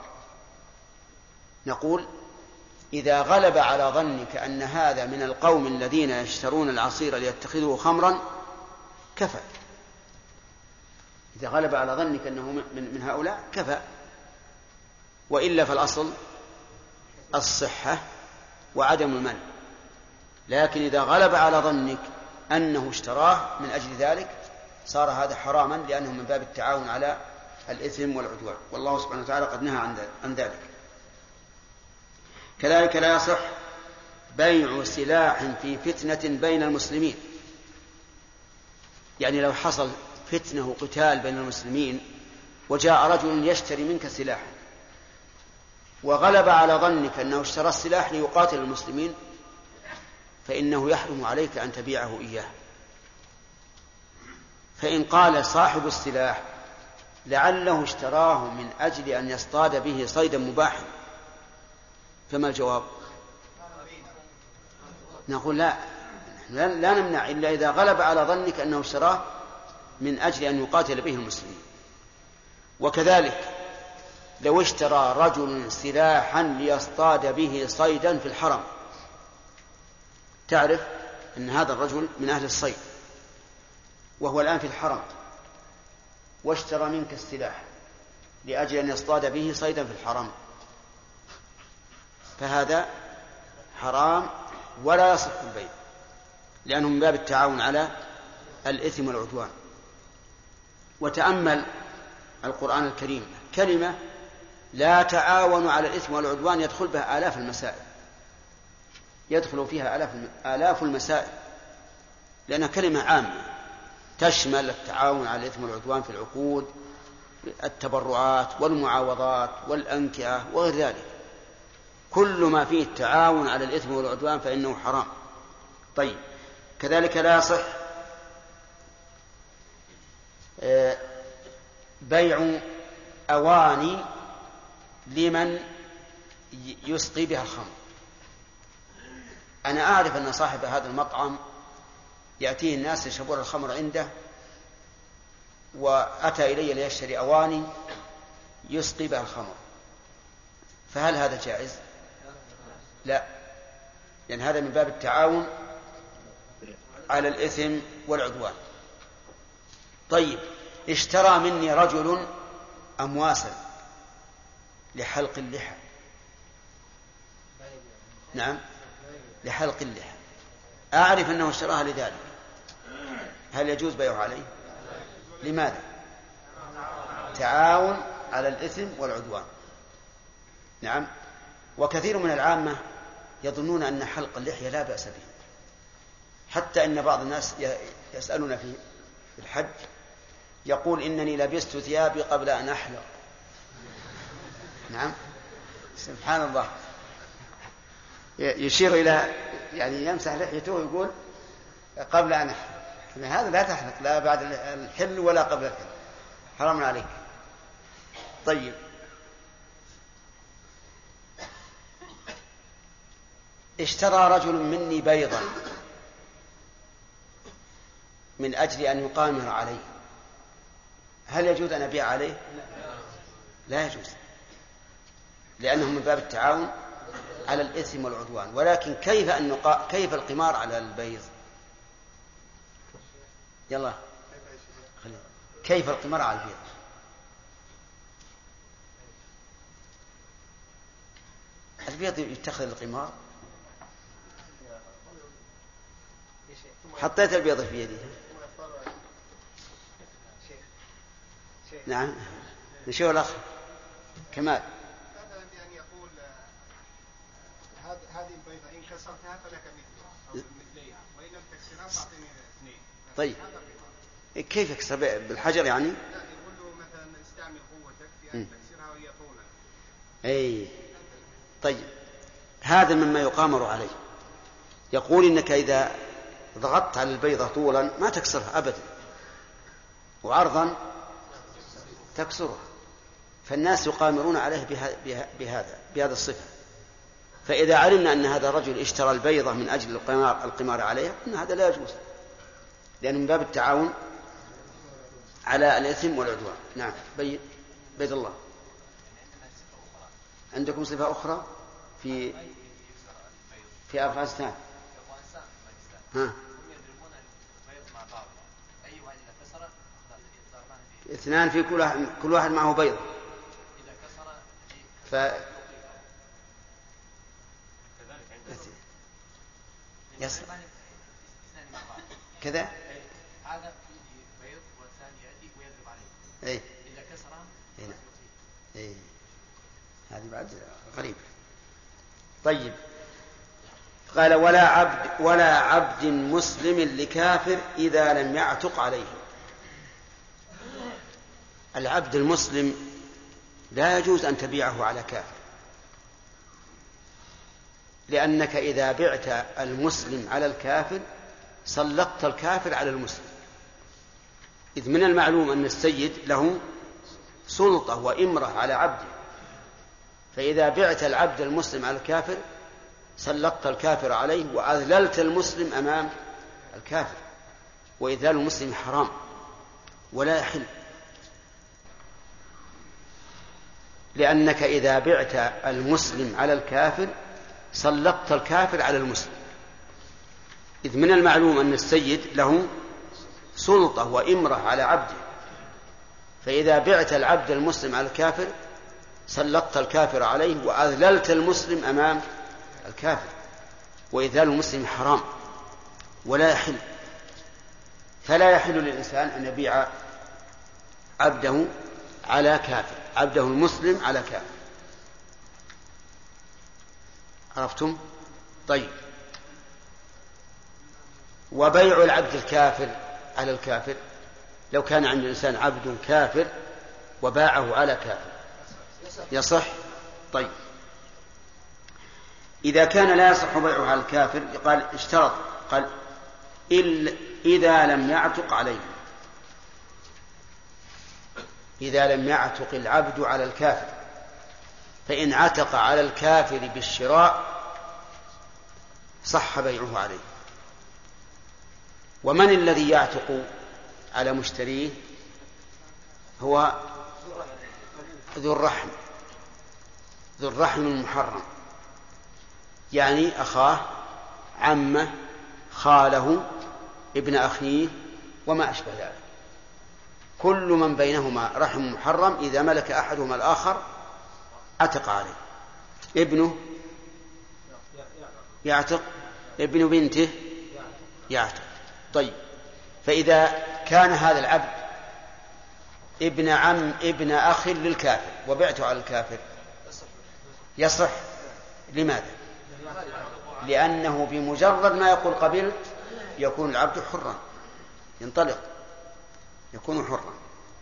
B: نقول: إذا غلب على ظنك أن هذا من القوم الذين يشترون العصير ليتخذه خمرا كفى، إذا غلب على ظنك أنه من, من هؤلاء كفى، وإلا فالأصل الصحة وعدم المنع. لكن إذا غلب على ظنك أنه اشتراه من أجل ذلك صار هذا حراما، لأنه من باب التعاون على الإثم والعدوان، والله سبحانه وتعالى قد نهى عن ذلك. كذلك لا يصح بيع سلاح في فتنة بين المسلمين، يعني لو حصل فتنة وقتال بين المسلمين وجاء رجل يشتري منك سلاح وغلب على ظنك أنه اشترى السلاح ليقاتل المسلمين، فإنه يحرم عليك أن تبيعه إياه. فإن قال صاحب السلاح لعله اشتراه من أجل أن يصطاد به صيدا مباحا، فما الجواب؟ نقول لا، لا نمنع إلا إذا غلب على ظنك أنه اشتراه من أجل أن يقاتل به المسلمين. وكذلك لو اشترى رجل سلاحا ليصطاد به صيدا في الحرم، تعرف أن هذا الرجل من أهل الصيد وهو الآن في الحرم، واشترى منك السلاح لأجل أن يصطاد به صيدا في الحرم، فهذا حرام ولا يصح البيع، لأنه من باب التعاون على الإثم والعدوان. وتأمل القرآن الكريم، كلمة لا تعاونوا على الإثم والعدوان يدخل بها آلاف المسائل، يدخل فيها آلاف آلاف المسائل، لأنها كلمة عامة تشمل التعاون على الإثم والعدوان في العقود، التبرعات والمعاوضات والأنكحة وغير ذلك. كل ما فيه التعاون على الإثم والعدوان فإنه حرام. طيب، كذلك لا يصح بيع أواني لمن يسقي بها الخمر. أنا أعرف أن صاحب هذا المطعم يأتيه الناس يشربون الخمر عنده، وأتى إلي ليشتري أواني يسقي بها الخمر، فهل هذا جائز؟ لا، لأن يعني هذا من باب التعاون على الإثم والعدوان. طيب، اشترى مني رجل أمواسا لحلق اللحى، نعم لحلق اللحى، أعرف أنه اشتراها لذلك، هل يجوز بيعه عليه؟ لماذا؟ تعاون على الإثم والعدوان. نعم. وكثير من العامة يظنون أن حلق اللحية لا بأس به، حتى إن بعض الناس يسألون في الحج يقول إنني لبست ثيابي قبل أن أحلق. نعم، سبحان الله، يشير إلى يعني يمسح لحيته ويقول قبل أن أحلق. هذا لا تحلق لا بعد الحل ولا قبل الحل، حرام عليك. طيب، اشترى رجل مني بيضا من أجل أن يقامر عليه، هل يجوز أن أبيع عليه؟ لا يجوز، لأنه من باب التعاون على الإثم والعدوان. ولكن كيف أن نقا... كيف القمار على البيض؟ يلا خلي. كيف القمار على البيض؟ البيض يتخذ القمار؟ حطيت البيض في يدي. نعم، نشوف الأخ كمال.
G: مثلا بأن يقول هذه البيضة إن كسرتها فلك مثلها أو مثليها، وإن لم تكسرها فأعطيني اثنين.
B: طيب، كيف يكسر بالحجر يعني؟
G: لا، يقول له مثلا استعمل قوتك في أن تكسرها وهي طولا.
B: أي طيب، هذا مما يقامر عليه. يقول إنك إذا ضغطت على البيضة طولا ما تكسرها أبدا، وعرضا تكسرها، فالناس يقامرون عليه بهذا بهذا الصفة. فإذا علمنا أن هذا الرجل اشترى البيضة من أجل القمار, القمار عليها، أن هذا لا يجوز، لأنه من باب التعاون على الإثم والعدوان. نعم، بيد بيد الله. عندكم صفة أخرى في في أفغانستان؟ ها؟ اثنان في كل واحد, كل واحد معه بيضة ف يس كذا
K: هذا فيه بيض والثاني يأتي ويضرب عليه
B: ايه
K: إذا كسرها
B: ايه, إيه. هذه بعد غريبة. طيب قال ولا عبد ولا عبد مسلم لكافر إذا لم يعتق عليه. العبد المسلم لا يجوز أن تبيعه على كافر، لأنك إذا بعت المسلم على الكافر سلطت الكافر على المسلم، إذ من المعلوم أن السيد له سلطة وإمرة على عبده، فإذا بعت العبد المسلم على الكافر سلطت الكافر عليه وأذللت المسلم أمام الكافر، وإذلال المسلم حرام ولا يحل، لأنك إذا بعت المسلم على الكافر سلطت الكافر على المسلم، إذ من المعلوم أن السيد له سلطة وإمرة على عبده، فإذا بعت العبد المسلم على الكافر سلطت الكافر عليه وأذللت المسلم أمام الكافر، وإذلال المسلم حرام ولا يحل. فلا يحل للإنسان أن يبيع عبده على كافر، عبده المسلم على كافر. عرفتم؟ طيب وبيع العبد الكافر على الكافر، لو كان عند الإنسان عبد كافر وباعه على كافر يصح؟ طيب إذا كان لا يصح بيعه على الكافر قال اشترط، قال إذا لم يعتق عليه، إذا لم يعتق العبد على الكافر، فإن عتق على الكافر بالشراء صح بيعه عليه. ومن الذي يعتق على مشتريه؟ هو ذو الرحم، ذو الرحم المحرم، يعني أخاه، عمه، خاله، ابن أخيه وما أشبه ذلك، كل من بينهما رحم محرم إذا ملك أحدهما الآخر عتق عليه. ابنه يعتق، ابن بنته يعتق. طيب فإذا كان هذا العبد ابن عم ابن أخ للكافر وبعته على الكافر يصح. لماذا؟ لأنه بمجرد ما يقول قبلت يكون العبد حرا، ينطلق يكون حرا،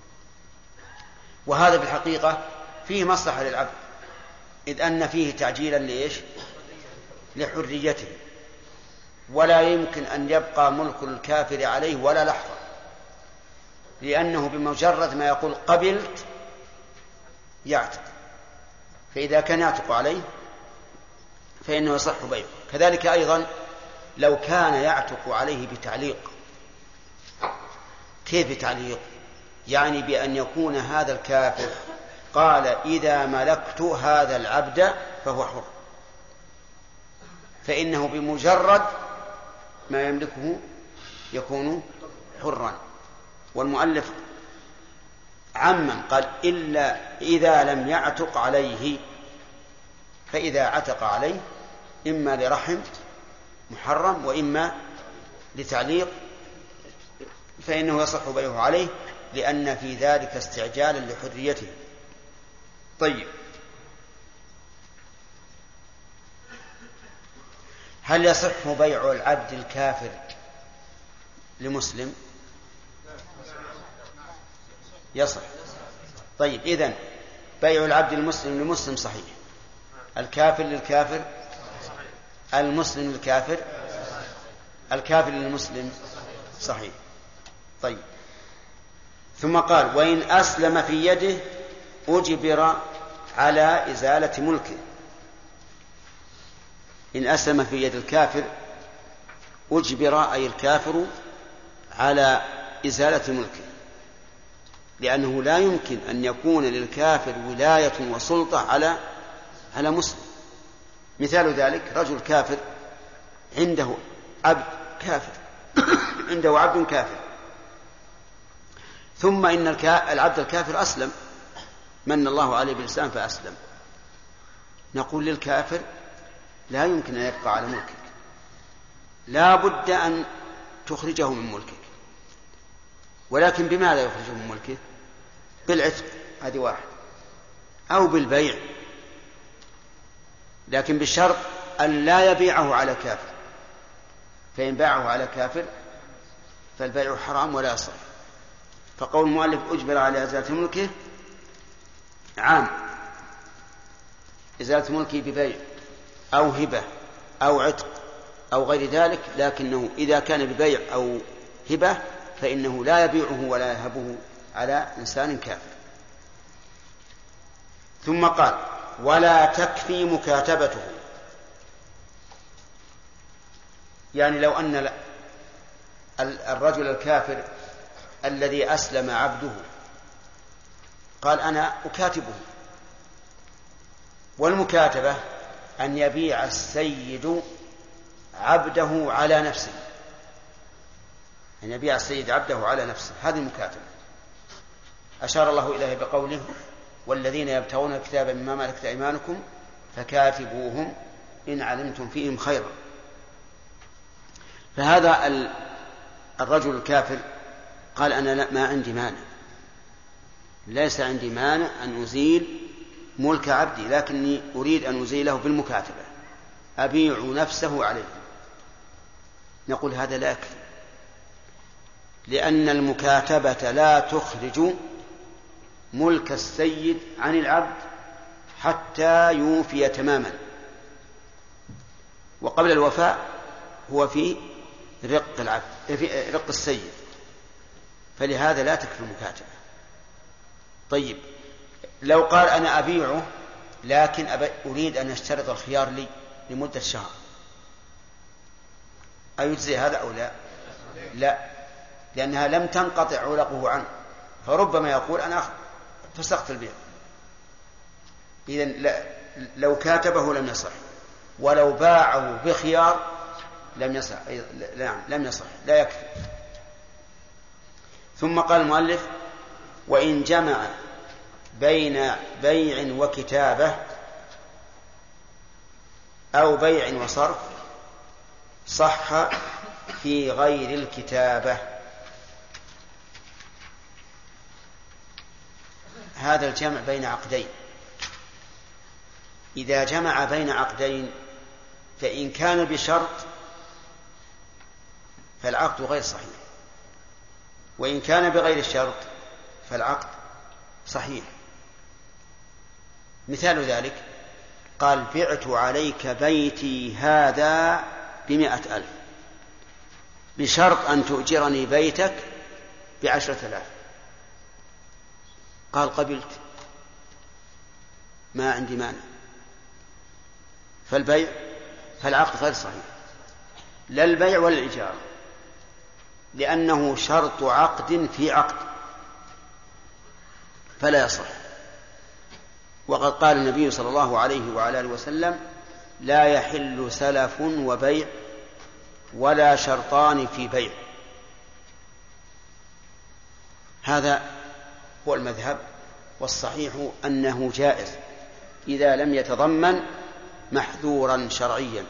B: وهذا بالحقيقة فيه مصلحة للعبد، إذ أن فيه تعجيلا لإيش؟ لحريته، ولا يمكن أن يبقى ملك الكافر عليه ولا لحظة، لأنه بمجرد ما يقول قبلت يعتق، فإذا كان يعتق عليه فإنه يصح بيعه. كذلك أيضا لو كان يعتق عليه بتعليق. كيف تعليق؟ يعني بأن يكون هذا الكافر قال إذا ملكت هذا العبد فهو حر، فإنه بمجرد ما يملكه يكون حرا. والمؤلف عمم قال إلا إذا لم يعتق عليه، فإذا عتق عليه إما لرحم محرم وإما لتعليق فإنه يصح بيعه عليه، لأن في ذلك استعجالا لحريته. طيب هل يصح بيع العبد الكافر لمسلم؟ يصح. طيب إذن بيع العبد المسلم لمسلم صحيح، الكافر للكافر، المسلم للكافر، الكافر للمسلم صحيح. طيب ثم قال وإن أسلم في يده أجبر على إزالة ملكه. إن أسلم في يد الكافر أجبر أي الكافر على إزالة ملكه، لأنه لا يمكن أن يكون للكافر ولاية وسلطة على على مسلم. مثال ذلك رجل كافر عنده عبد كافر عنده عبد كافر، ثم إن العبد الكافر أسلم، من الله عليه بالإسلام فأسلم. نقول للكافر لا يمكن أن يبقى على ملكك، لا بد أن تخرجه من ملكك. ولكن بماذا يخرجه من ملكه؟ بالعتق، هذه واحد، أو بالبيع، لكن بالشرط أن لا يبيعه على كافر، فإن باعه على كافر فالبيع حرام ولا يصح. فقول المؤلف أجبر على إزالة ملكه عام، إزالة ملكه ببيع أو هبة أو عتق أو غير ذلك، لكنه إذا كان ببيع أو هبة فإنه لا يبيعه ولا يهبه على إنسان كافر. ثم قال ولا تكفي مكاتبته، يعني لو أن الرجل الكافر الذي أسلم عبده قال أنا أكاتبه، والمكاتبة أن يبيع السيد عبده على نفسه، أن يبيع السيد عبده على نفسه، هذه المكاتبة. أشار الله إليه بقوله والذين يبتغون الكتاب مما ملكت أيمانكم فكاتبوهم إن علمتم فيهم خيرا. فهذا الرجل الكافر قال أنا ما عندي مانع، ليس عندي مانع أن أزيل ملك عبدي، لكني أريد أن أزيله بالمكاتبة، أبيع نفسه عليه. نقول هذا لا يكفي، لأن المكاتبة لا تخرج ملك السيد عن العبد حتى يوفي تماما، وقبل الوفاء هو في رق العبد في رق السيد، فلهذا لا تكفي المكاتبة. طيب لو قال أنا أبيعه لكن أريد أن أشترط الخيار لي لمدة شهر، أيجزي هذا أو لا؟ لا، لأنها لم تنقطع علقه عنه، فربما يقول أنا فسخت البيع. إذن لو كاتبه لم يصح، ولو باعه بخيار لم يصح، نعم لم يصح، لا يكفي. ثم قال المؤلف وإن جمع بين بيع وكتابة أو بيع وصرف صح في غير الكتابة. هذا الجمع بين عقدين، إذا جمع بين عقدين فإن كان بشرط فالعقد غير صحيح، وإن كان بغير الشرط فالعقد صحيح. مثال ذلك قال بعت عليك بيتي هذا بمائة ألف بشرط أن تؤجرني بيتك بعشرة آلاف. قال قبلت، ما عندي مانع، فالبيع فالعقد غير صحيح، لا البيع ولا الإجارة، لأنه شرط عقد في عقد فلا يصح. وقد قال النبي صلى الله عليه وعلى آله وسلم لا يحل سلف وبيع ولا شرطان في بيع. هذا هو المذهب، والصحيح أنه جائز إذا لم يتضمن محذورا شرعيا،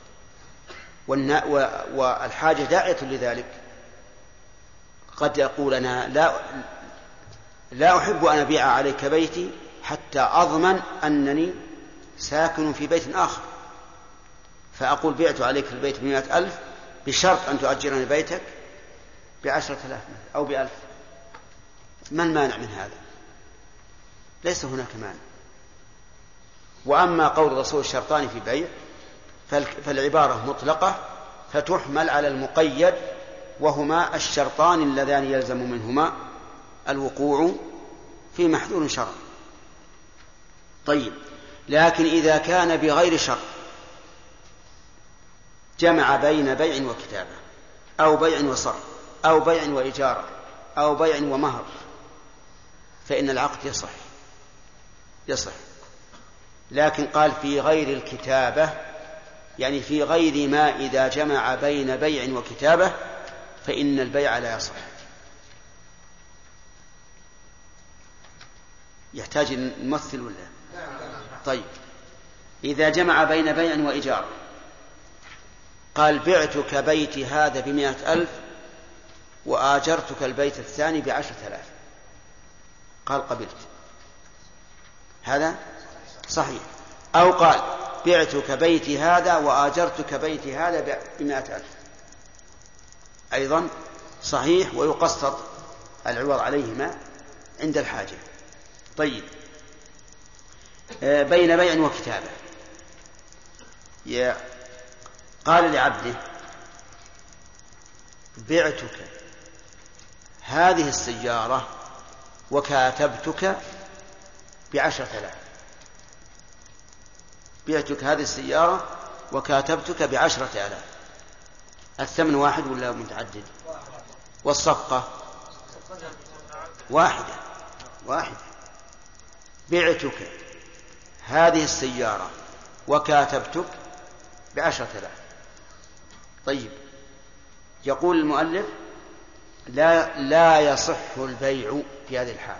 B: والحاجة داعية لذلك. قد يقول أنا لا, لا أحب أن أبيع عليك بيتي حتى أضمن أنني ساكن في بيت آخر، فأقول بعت عليك البيت بمئة ألف بشرط أن تؤجرني بيتك بعشرة آلاف أو بألف. ما المانع من هذا؟ ليس هناك مانع. وأما قول الرسول الشرطان في بيع فالعبارة مطلقة فتحمل على المقيد، وهما الشرطان اللذان يلزم منهما الوقوع في محذور شرعي. طيب لكن إذا كان بغير شرط جمع بين بيع وكتابة أو بيع وصرف أو بيع وإجارة أو بيع ومهر فإن العقد يصح يصح لكن قال في غير الكتابة، يعني في غير ما إذا جمع بين بيع وكتابة فإن البيع لا يصح. يحتاج نمثل ولا؟ طيب إذا جمع بين بيع وإيجار قال بعتك بيتي هذا بمئة ألف وآجرتك البيت الثاني بعشرة آلاف، قال قبلت، هذا صحيح. أو قال بعتك بيتي هذا وآجرتك بيتي هذا بمئة ألف، أيضا صحيح، ويقسط العوض عليهما عند الحاجة. طيب بين بيع وكتابة قال لعبده بعتك هذه السيارة وكاتبتك بعشرة آلاف، بعتك هذه السيارة وكاتبتك بعشرة آلاف، الثمن واحد ولا متعدد؟ والصفقة واحدة واحدة. بعتك هذه السيارة وكاتبتك بعشرة آلاف. طيب يقول المؤلف لا, لا يصح البيع في هذه الحال.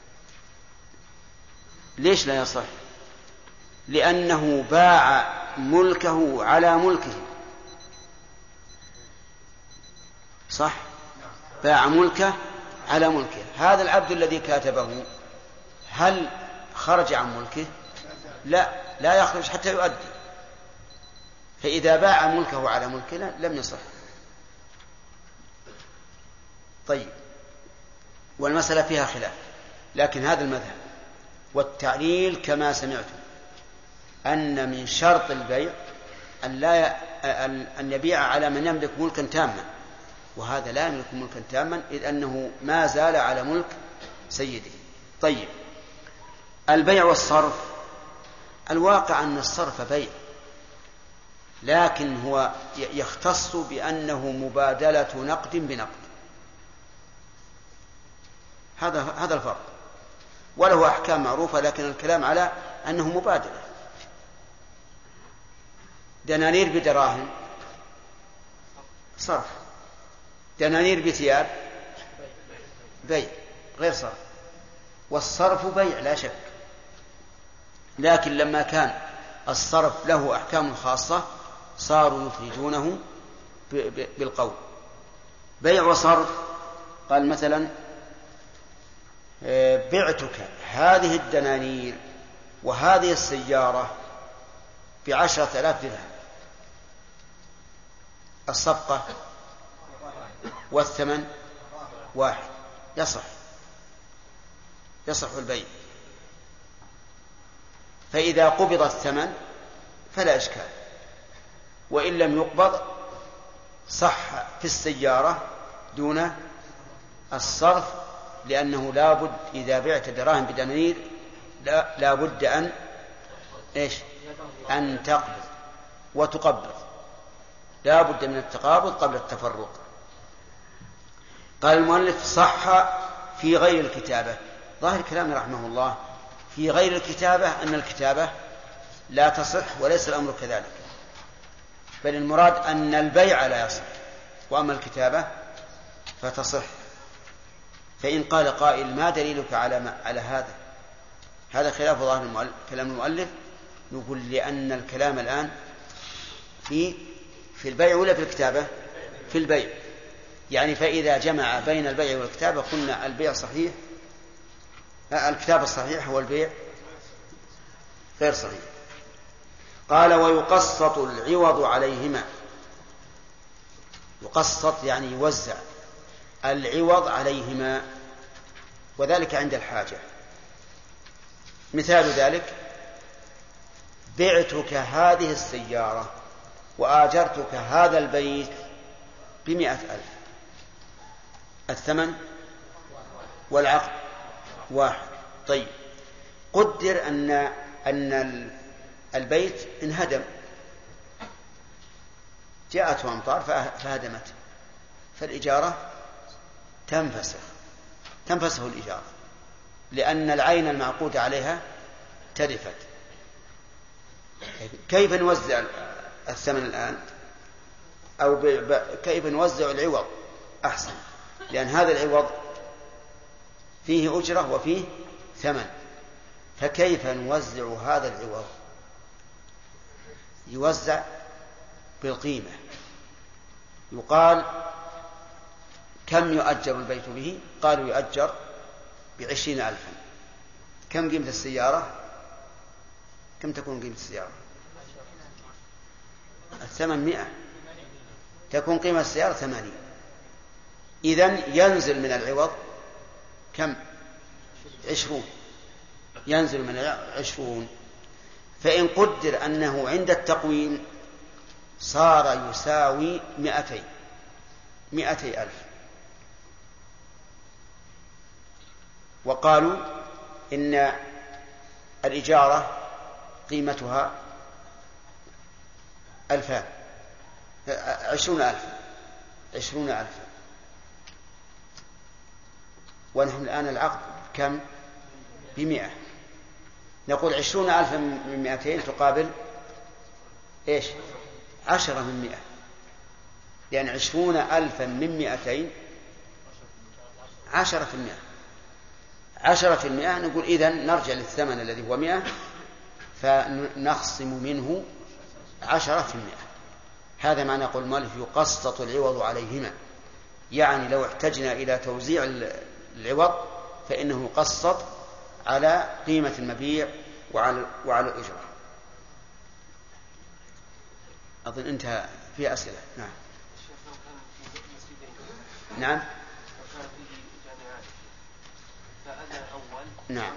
B: ليش لا يصح؟ لأنه باع ملكه على ملكه، صح؟ باع ملكه على ملكه. هذا العبد الذي كاتبه هل خرج عن ملكه؟ لا، لا يخرج حتى يؤدي. فإذا باع ملكه على ملكه لم يصح. طيب والمسألة فيها خلاف، لكن هذا المذهب والتعليل كما سمعتم أن من شرط البيع أن, لا ي... أن يبيع على من يملك ملكا تاما، وهذا لا يملك ملكا تاما إذ أنه ما زال على ملك سيده. طيب البيع والصرف، الواقع أن الصرف بيع، لكن هو يختص بأنه مبادلة نقد بنقد، هذا هذا الفرق، وله أحكام معروفة، لكن الكلام على أنه مبادلة. دنانير بدراهم صرف، دنانير بثياب بيع غير صرف، والصرف بيع لا شك، لكن لما كان الصرف له أحكام خاصة صاروا يخرجونه بالقول. بيع وصرف قال مثلا بعتك هذه الدنانير وهذه السيارة بعشرة آلاف درهم، الصفقة والثمن واحد، يصح يصح البيع. فإذا قبض الثمن فلا إشكال، وإن لم يقبض صح في السيارة دون الصرف، لأنه لا بد إذا بعت دراهم بدنانير لا, لا بد أن إيش أن تقبض وتقبض، لا بد من التقابض قبل التفرق. قال المؤلف صح في غير الكتابة. ظاهر كلامه رحمه الله في غير الكتابة أن الكتابة لا تصح، وليس الأمر كذلك، بل المراد أن البيع لا يصح، وأما الكتابة فتصح. فإن قال قائل ما دليلك على, ما على هذا؟ هذا خلاف ظاهر المؤلف كلام المؤلف. نقول لأن الكلام الآن في في البيع ولا في الكتابة؟ في البيع، يعني فإذا جمع بين البيع والكتابة قلنا البيع صحيح، الكتابة الصحيح والبيع غير صحيح. قال ويقسط العوض عليهما، يقسط يعني يوزع العوض عليهما، وذلك عند الحاجة. مثال ذلك بعتك هذه السيارة وآجرتك هذا البيت بمئة ألف، الثمن والعقد واحد. طيب قدر أن أن البيت انهدم، جاءته أمطار فهدمته، فالإجارة تنفسخ تنفسخ الإجارة، لأن العين المعقود عليها تلفت. كيف نوزع الثمن الآن؟ أو كيف نوزع العوض أحسن، لأن هذا العوض فيه أجرة وفيه ثمن، فكيف نوزع هذا العوض؟ يوزع بالقيمة. يقال كم يؤجر البيت به؟ قالوا يؤجر بعشرين ألفا. كم قيمة السيارة؟ كم تكون قيمة السيارة؟ ثمانمائة. تكون قيمة السيارة ثمانين. إذن ينزل من العوض كم؟ عشرون. ينزل من عشرون. فإن قدر أنه عند التقويم صار يساوي مئتين مئتي ألف. وقالوا إن الإجارة قيمتها ألفان عشرون ألفا عشرون ألفا ونحن الآن العقد كم؟ بمئة. نقول عشرون ألفا من مئتين تقابل إيش؟ عشرة من مئة، لأن عشرون ألفا من مئتين عشرة في المئة. عشرة في المئة نقول إذن نرجع للثمن الذي هو مئة فنخصم منه عشرة في المئة. هذا ما نقول المؤلف يقسط العوض عليهما، يعني لو احتجنا إلى توزيع العوض فإنه يقسط على قيمة المبيع وعلى, وعلى الأجرة. أظن انتهى. في أسئلة. نعم. نعم. نعم.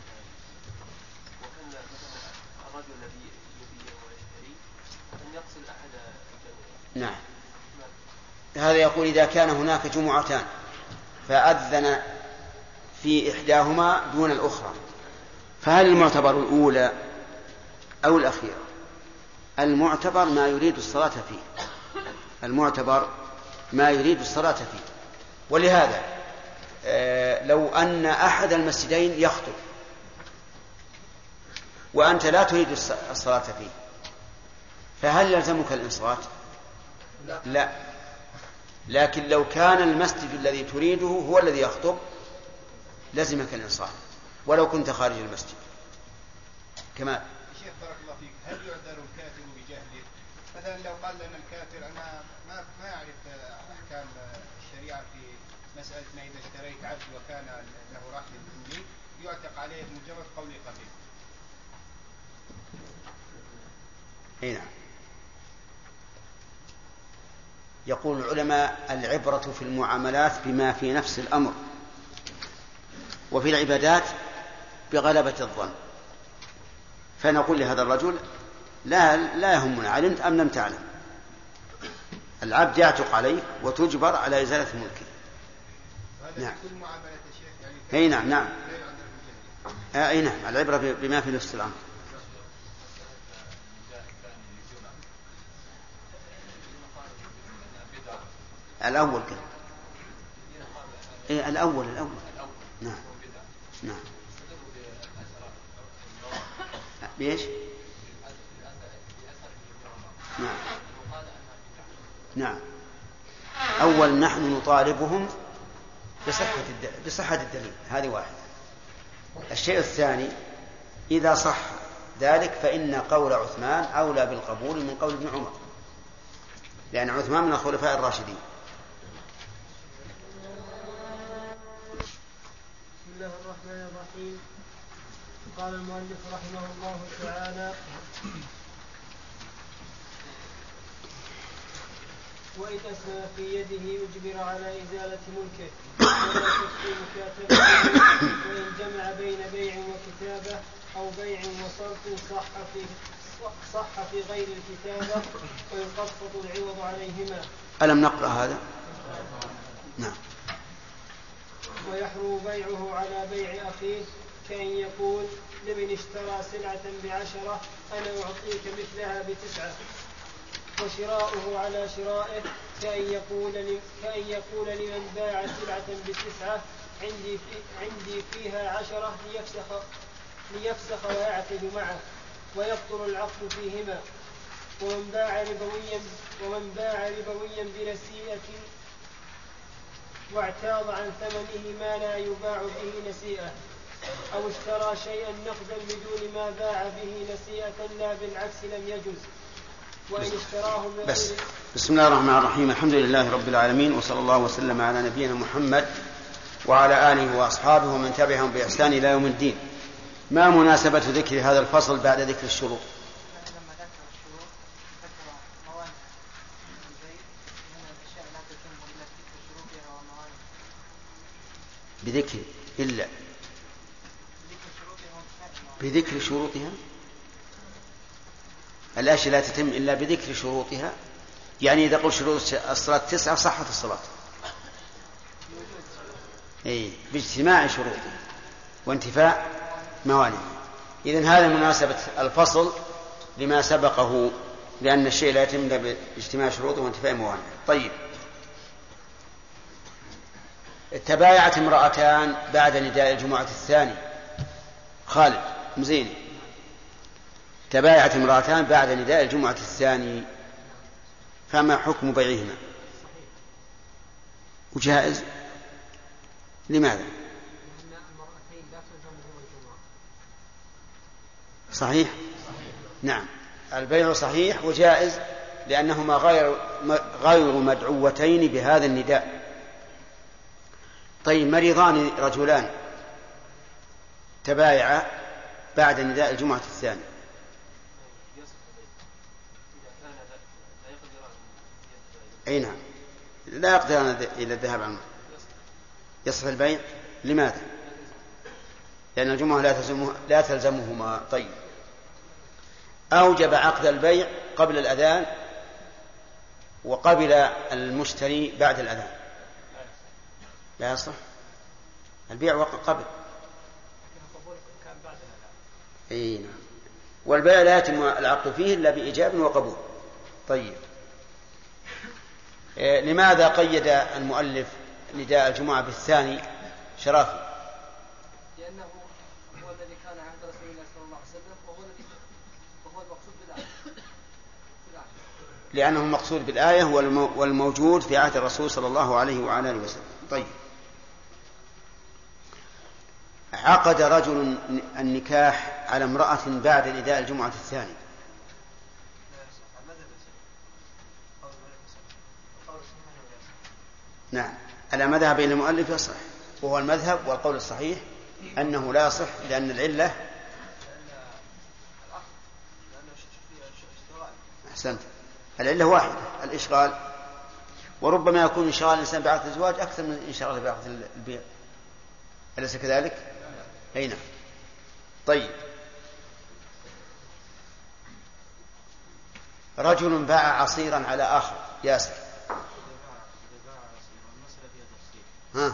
K: وكان مثلا الرجل الذي يبيع ويشتري أن يقصد أحد الجميع.
B: نعم. هذا يقول إذا كان هناك جمعتان فأذن في إحداهما دون الأخرى فهل المعتبر الأولى أو الأخيرة؟ المعتبر ما يريد الصلاة فيه. المعتبر ما يريد الصلاة فيه. ولهذا لو أن أحد المسجدين يخطب وأنت لا تريد الصلاة فيه فهل يلزمك الإنصات؟ لا. لا. لكن لو كان المسجد الذي تريده هو الذي يخطب لزمك الإنصات ولو كنت خارج المسجد. كمال.
G: شيخ بارك الله فيك، هل يعذر الكافر بجهله؟ مثلا لو قال لنا الكافر أنا ما ما أعرف أحكام الشريعة في مسألة ما إذا اشتريت عبد وكان له رحل مني يعتق عليه مجرد قولي قبيل.
B: اي نعم. يقول العلماء العبرة في المعاملات بما في نفس الأمر، وفي العبادات بغلبة الظن. فنقول لهذا الرجل لا لا يهمنا علمت أم لم تعلم، العبد يعتق عليه وتجبر على إزالة ملكه. نعم. اي نعم. نعم. اي نعم. العبرة بما في نفس الأمر. الأول كده. إيه الأول الأول. نعم. نعم. بإيش؟ نعم. نعم. أول نحن نطالبهم بصحة بصحة الدليل، هذه واحدة. الشيء الثاني إذا صح ذلك فإن قول عثمان أولى بالقبول من قول ابن عمر، لأن عثمان من الخلفاء الراشدين.
J: بسم الله الرحمن الرحيم. قال المؤلف رحمه الله تعالى: وإن أسلم في يده أجبر على إزالة ملكه ولا تكفي مكاتبته، وإن جمع بين بيع وكتابة أو بيع وصرف صح في صح في غير الكتابة ويقسط العوض عليهما.
B: ألم نقرأ هذا؟ نعم.
J: ويحرم بيعه على بيع أخيه، كأن يقول لمن اشترى سلعة بعشرة أنا أعطيك مثلها بتسعة، وشراؤه على شرائه، كأن يقول كأن يقول لمن باع سلعة بتسعة عندي في عندي فيها عشرة ليفسخ ليفسخ ويعقد معه ويبطل العقد فيهما. ومن باع ربويا ومن باع ربويا بنسيئة واعتاض عن ثمنه ما لا يباع به نسيئة أو اشترى شيئا نقدا بدون ما باع به نسيئة لا بالعكس لم يجز. وإن اشتراه
B: بس بسم الله الرحمن الرحيم. الحمد لله رب العالمين، وصلى الله وسلم على نبينا محمد وعلى آله وأصحابه ومن تبعهم بإحسان إلى يوم الدين. ما مناسبة ذكر هذا الفصل بعد ذكر الشروط؟ بذكر إلا بذكر شروطها. الأشياء لا تتم إلا بذكر شروطها، يعني إذا قل شروط الصلاة تسعة صحت الصلاة، أي باجتماع شروطها وانتفاء موانعها. إذن هذا مناسبة الفصل لما سبقه، لأن الشيء لا يتم إلا باجتماع شروطه وانتفاء موانعه. طيب، تبايعت امرأتان بعد نداء الجمعة الثاني. خالد مزيني. تبايعت امرأتان بعد نداء الجمعة الثاني، فما حكم بيعهما؟ وجائز. لماذا؟ صحيح. نعم، البيع صحيح وجائز لأنهما غير غير مدعوتين بهذا النداء. طيب، مريضان رجلان تبايعا بعد نداء الجمعة الثاني، أي نعم، لا يقدران إلى الذهاب عنه، يصح البيع. لماذا؟ لأن الجمعة لا تلزمه لا تلزمهما. طيب، أوجب عقد البيع قبل الأذان وقبل المشتري بعد الأذان، لا يصح البيع وقت قبل. أي نعم، والبيع لا يتم العقد فيه إلا بإيجاب وقبول. طيب، إيه لماذا قيد المؤلف نداء الجمعة بالثاني؟ شرافي.
I: لأنه هو الذي كان عهد رسول الله صلى الله عليه وسلم، وهو الذي وهو المقصود بالآية.
B: لأنه المقصود بالآية والموجود في عهد الرسول صلى الله عليه وعلى آله وسلم. طيب، عقد رجل النكاح على امرأة بعد نداء الجمعة الثاني. نعم، على مذهب المؤلف يصح، وهو المذهب والقول الصحيح أنه لا يصح، لأن العلة أحسنت، العلة واحدة، الإشغال، وربما يكون انشغال الإنسان بعقد الزواج أكثر من انشغاله بعقد البيع، أليس كذلك؟ أي نعم. طيب، رجل باع عصيرا على آخر. ياسر. ها.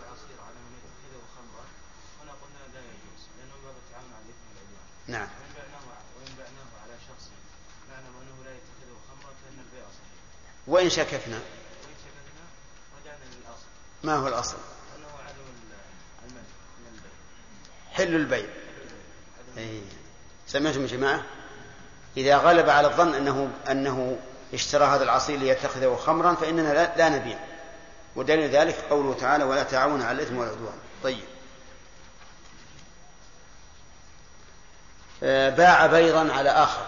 B: نعم. وإن شككنا ما هو الأصل؟ حل البيع. أي. سمعتم يا جماعة؟ إذا غلب على الظن أنه أنه اشترى هذا العصير ليتخذه خمرا فإننا لا, لا نبيع، ودليل ذلك قوله تعالى: ولا تعاونوا على الإثم والعدوان. طيب، باع بيضا على آخر.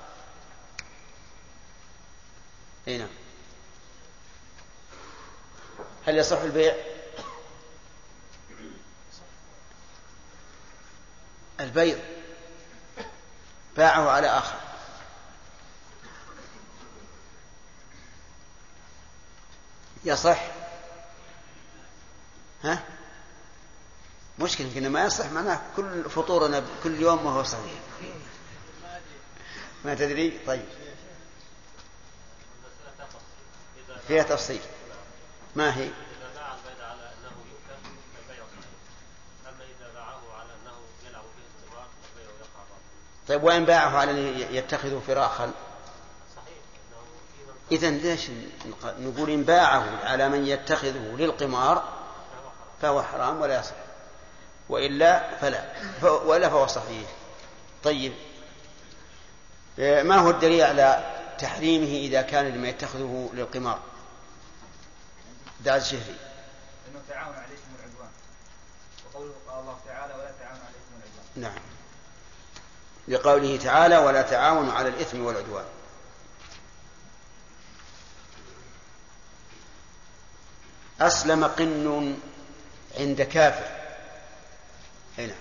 B: أي نعم، هل يصح البيع؟ البيض باعه على آخر، يصح؟ ها؟ مشكلة يمكن ما يصح، معناه كل فطورنا كل يوم وهو صحيح. ما تدري؟ طيب، فيها تفصيل. ما هي؟ طيب، وإن باعه على أن يتخذه فراخا؟ إذن ليش نقول إن باعه على من يتخذه للقمار فهو حرام ولا يصح، وإلا فلا ولا فهو صحيح. طيب، ما هو الدليل على تحريمه إذا كان لما يتخذه للقمار؟ داز الشهري.
G: إنه تعاون على الإثم والعدوان.
L: وقوله قال الله تعالى ولا تعاونوا على الإثم والعدوان.
B: نعم، لقوله تعالى ولا تعاونوا على الإثم والعدوان. أسلم قن عند كافر. هنا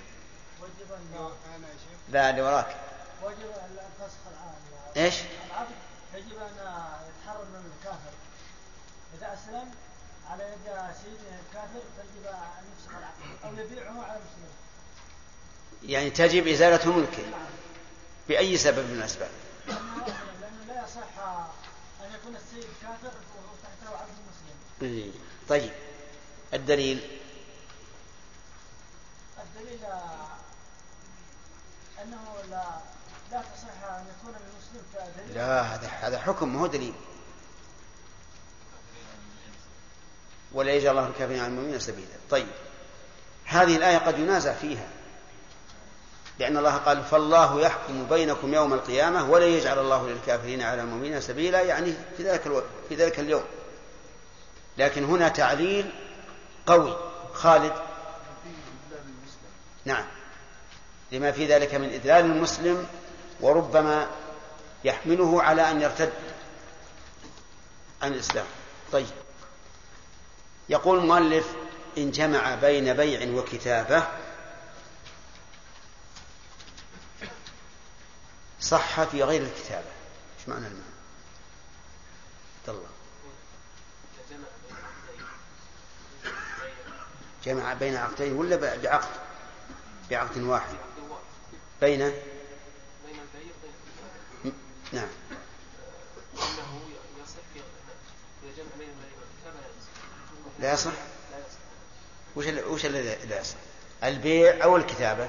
B: لا اللي وراك.
J: وجب أن تفسخ العام.
B: إيش؟
J: العبد يجب أن يتحرر من الكافر إذا أسلم على يد سيده الكافر، تجب أن يفسخ العقد أو يبيعه على المسلمين.
B: يعني تجب إزالة ملكه بأي سبب من الأسباب.
J: لأنه لا يصح أن يكون السيد كافر وتحته عبد مسلم.
B: طيب الدليل؟
J: الدليل أنه لا لا تصح أن يكون المسلم كدليل.
B: لا هذا هذا حكم، ما هو دليل. ولا يجعل الله الكافرين على المؤمنين سبيلا. طيب هذه الآية قد ينازع فيها، لأن الله قال فالله يحكم بينكم يوم القيامة ولا يجعل الله للكافرين على المؤمنين سبيلا، يعني في ذلك الو... في ذلك اليوم. لكن هنا تعليل قوي. خالد. نعم، لما في ذلك من إذلال المسلم، وربما يحمله على أن يرتد عن الإسلام. طيب يقول المؤلف إن جمع بين بيع وكتابة صح في غير الكتابة. ايش معنى المعنى؟ الله جمع بين عقدين ولا بعقد بعقد واحد؟ بين نعم. لا يصح. وش وش الذي لا يصح؟ البيع أو الكتابة؟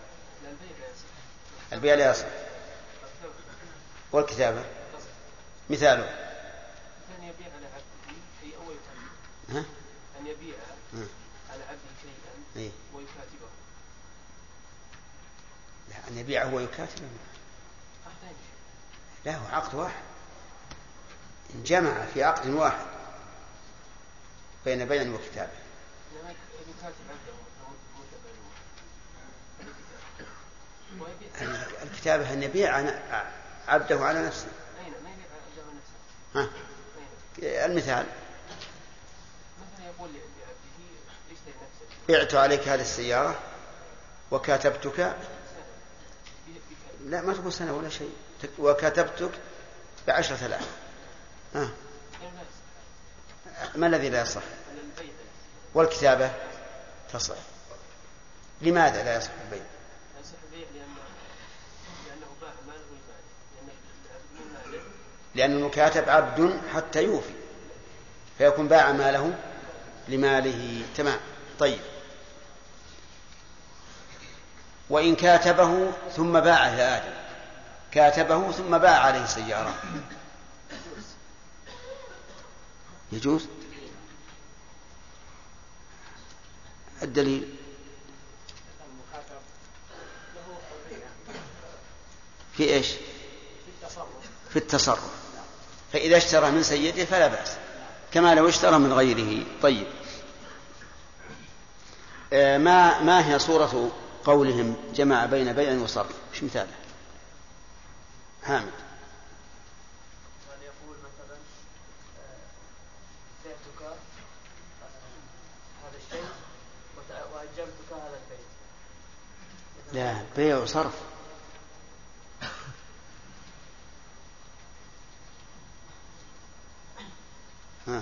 B: البيع لا يصح. والكتابة مثاله
K: أن يبيع على عبده في أول
B: ها؟
K: أن يبيع على عبده شيئا
B: إيه؟
K: ويكاتبه.
B: لا، أن يبيعه ويكاتبه لا، هو عقد واحد. إن جمع في عقد واحد بين بيع وكتابة. الكتابة أن يبيع عبده على نفسه. ها؟ المثال بعت عليك هذه السيارة وكاتبتك، لا ما تقول سنة ولا شيء، وكاتبتك بعشرة آلاف. ها؟ ما الذي لا يصح؟ والكتابة تصح. لماذا لا يصح البيع؟ لأن المكاتب عبد حتى يوفي، فيكون باع ماله لماله. تمام. طيب وإن كاتبه ثم باع إلى آدم، كاتبه ثم باع عليه سيارة يجوز؟ الدليل في إيش؟ في التصرف. فإذا اشترى من سيده فلا بأس، كما لو اشترى من غيره. طيب آه ما ما هي صورة قولهم جمع بين بيع وصرف؟ مش مثاله؟ حامد.
I: أن يقول مثلا بعتك هذا الشيء وأجرتك هذا البيت.
B: لا، بيع وصرف. ها.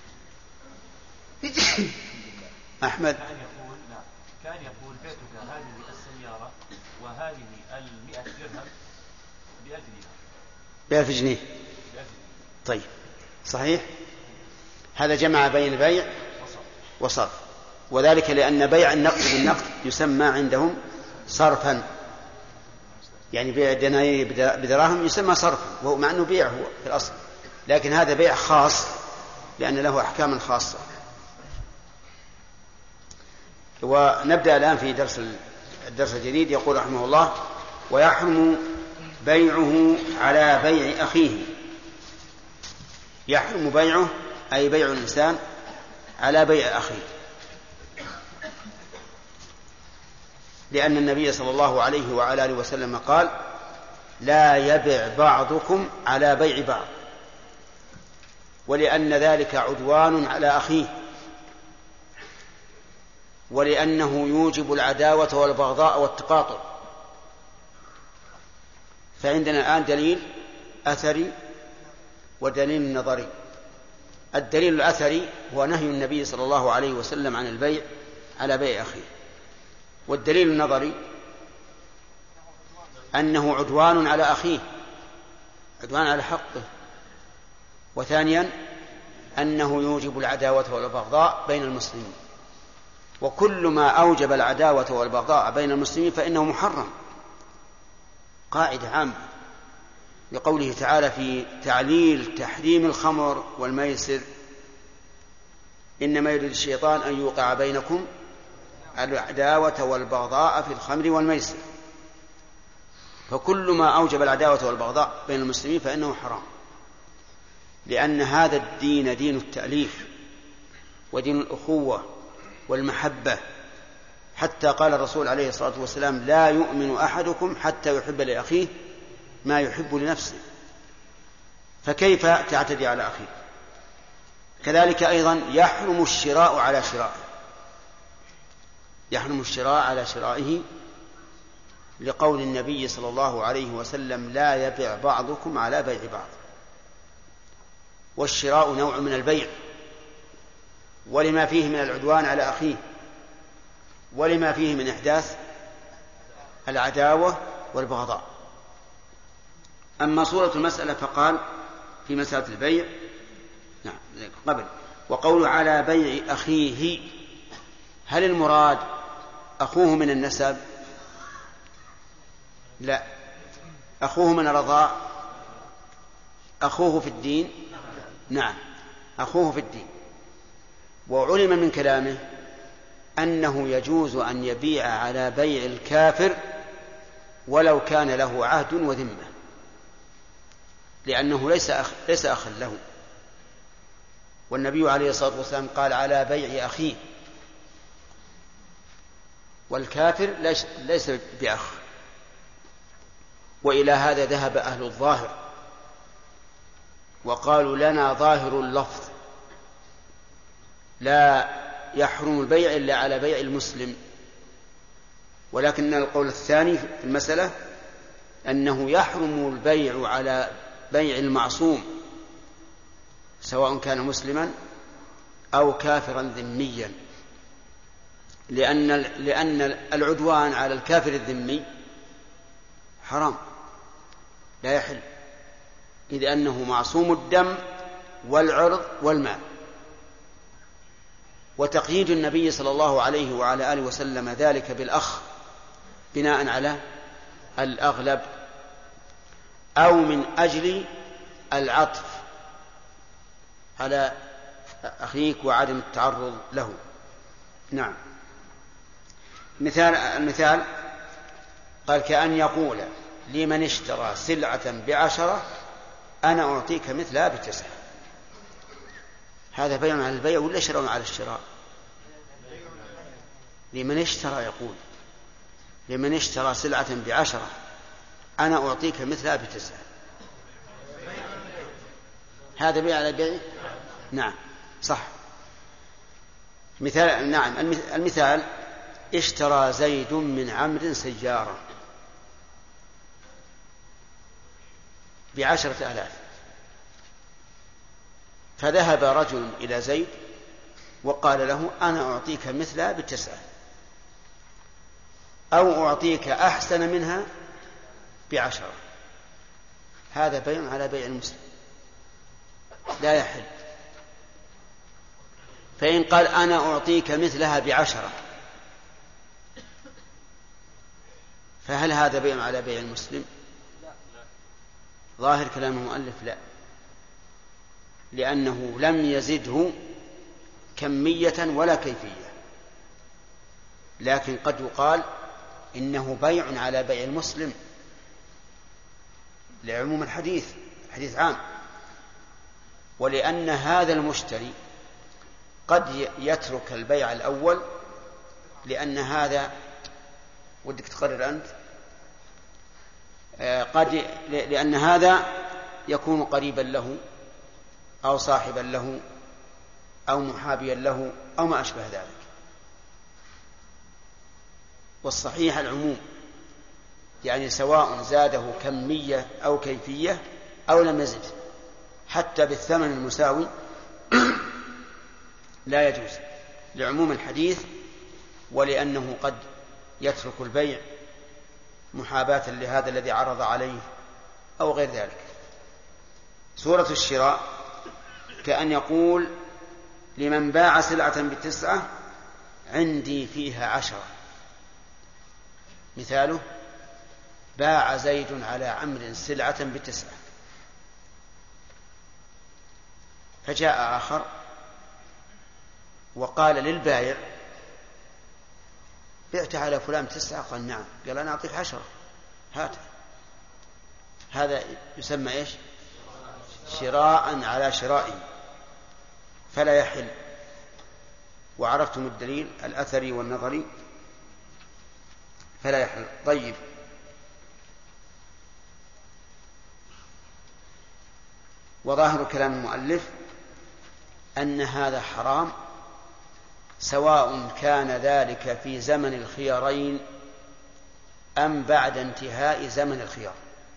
B: أحمد.
M: كان يقول لا كان يقول بعتك هذه السيارة وهذه المئة درهم بألف دينار.
B: بألف جنيه. طيب صحيح. هذا جمع بين بيع وصرف، وذلك لأن بيع النقد بالنقد يسمى عندهم صرفا، يعني بيع الدنانير بدراهم يسمى صرفا، وهو مع أنه بيع هو في الأصل، لكن هذا بيع خاص لأن له أحكام خاصة. ونبدأ الآن في درس الدرس الجديد. يقول رحمه الله ويحرم بيعه على بيع أخيه. يحرم بيعه أي بيع الإنسان على بيع أخيه. لأن النبي صلى الله عليه وعلى آله وسلم قال لا يبع بعضكم على بيع بعض، ولأن ذلك عدوان على أخيه، ولأنه يوجب العداوة والبغضاء والتقاطع. فعندنا الآن دليل أثري ودليل نظري. الدليل الأثري هو نهي النبي صلى الله عليه وسلم عن البيع على بيع أخيه، والدليل النظري أنه عدوان على أخيه، عدوان على حقه. وثانيا أنه يوجب العداوة والبغضاء بين المسلمين، وكل ما أوجب العداوة والبغضاء بين المسلمين فإنه محرم، قاعدة عامة، لقوله تعالى في تعليل تحريم الخمر والميسر إنما يريد الشيطان أن يوقع بينكم العداوة والبغضاء في الخمر والميسر. فكل ما أوجب العداوة والبغضاء بين المسلمين فإنه حرام، لأن هذا الدين دين التأليف ودين الأخوة والمحبة، حتى قال الرسول عليه الصلاة والسلام لا يؤمن أحدكم حتى يحب لأخيه ما يحب لنفسه. فكيف تعتدي على أخيك؟ كذلك أيضا يحرم الشراء على شرائه، يحرم الشراء على شرائه لقول النبي صلى الله عليه وسلم لا يبيع بعضكم على بيع بعض. والشراء نوع من البيع، ولما فيه من العدوان على أخيه، ولما فيه من إحداث العداوة والبغضاء. أما صورة المسألة فقال في مسألة البيع نعم قبل وقول على بيع أخيه، هل المراد أخوه من النسب؟ لا، أخوه من الرضاع، أخوه في الدين. نعم أخوه في الدين. وعلم من كلامه أنه يجوز أن يبيع على بيع الكافر ولو كان له عهد وذمة، لأنه ليس أخ ليس أخا له. والنبي عليه الصلاة والسلام قال على بيع أخيه، والكافر ليس بأخ. وإلى هذا ذهب أهل الظاهر وقالوا لنا ظاهر اللفظ لا يحرم البيع إلا على بيع المسلم، ولكن القول الثاني في المسألة أنه يحرم البيع على بيع المعصوم سواء كان مسلما أو كافرا ذميا، لأن لأن العدوان على الكافر الذمي حرام لا يحل، إذ أنه معصوم الدم والعرض والمال. وتقييد النبي صلى الله عليه وعلى آله وسلم ذلك بالأخ بناء على الأغلب أو من أجل العطف على أخيك وعدم التعرض له. نعم. مثال المثال قال كأن يقول لمن اشترى سلعة بعشرة أنا أعطيك مثلها بتسعة. هذا بيع على البيع ولا شراء على الشراء؟ لمن اشترى، يقول لمن اشترى سلعة بعشرة أنا أعطيك مثلها بتسعة، هذا بيع على البيع. نعم صح. مثال نعم المثال اشترى زيد من عمرو سيارة بعشرة آلاف، فذهب رجل إلى زيد وقال له أنا أعطيك مثلها بتسعة أو أعطيك أحسن منها بعشرة. هذا بيع على بيع المسلم لا يحل. فإن قال أنا أعطيك مثلها بعشرة فهل هذا بيع على بيع المسلم؟ ظاهر كلام المؤلف لا، لأنه لم يزده كمية ولا كيفية، لكن قد يقال إنه بيع على بيع المسلم لعموم الحديث، حديث عام، ولأن هذا المشتري قد يترك البيع الأول لأن هذا ودك تقرر أنت؟ قد لأن هذا يكون قريبا له أو صاحبا له أو محابيا له أو ما أشبه ذلك. والصحيح العموم، يعني سواء زاده كمية أو كيفية أو لم يزد، حتى بالثمن المساوي لا يجوز لعموم الحديث، ولأنه قد يترك البيع محاباة لهذا الذي عرض عليه أو غير ذلك. سورة الشراء كأن يقول لمن باع سلعة بتسعة عندي فيها عشرة. مثاله: باع زيد على عمرو سلعة بتسعة، فجاء آخر وقال للبائع: بعت على فلان تسعة؟ قال: نعم. قال: أنا أعطيك عشرة، هات. هذا يسمى إيش؟ شراء على شرائه، فلا يحل. وعرفتم الدليل الأثري والنظري، فلا يحل. طيب، وظاهر كلام المؤلف أن هذا حرام، سواء كان ذلك في زمن الخيارين أم بعد انتهاء زمن الخيار.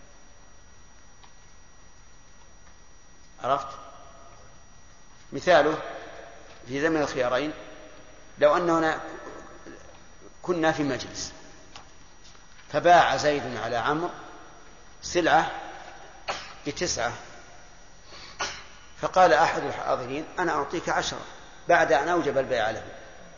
B: عرفت؟ مثاله في زمن الخيارين: لو أننا كنا في مجلس فباع زيد على عمرو سلعة بتسعة، فقال أحد الحاضرين: أنا أعطيك عشرة، بعد أن أوجب البيع له.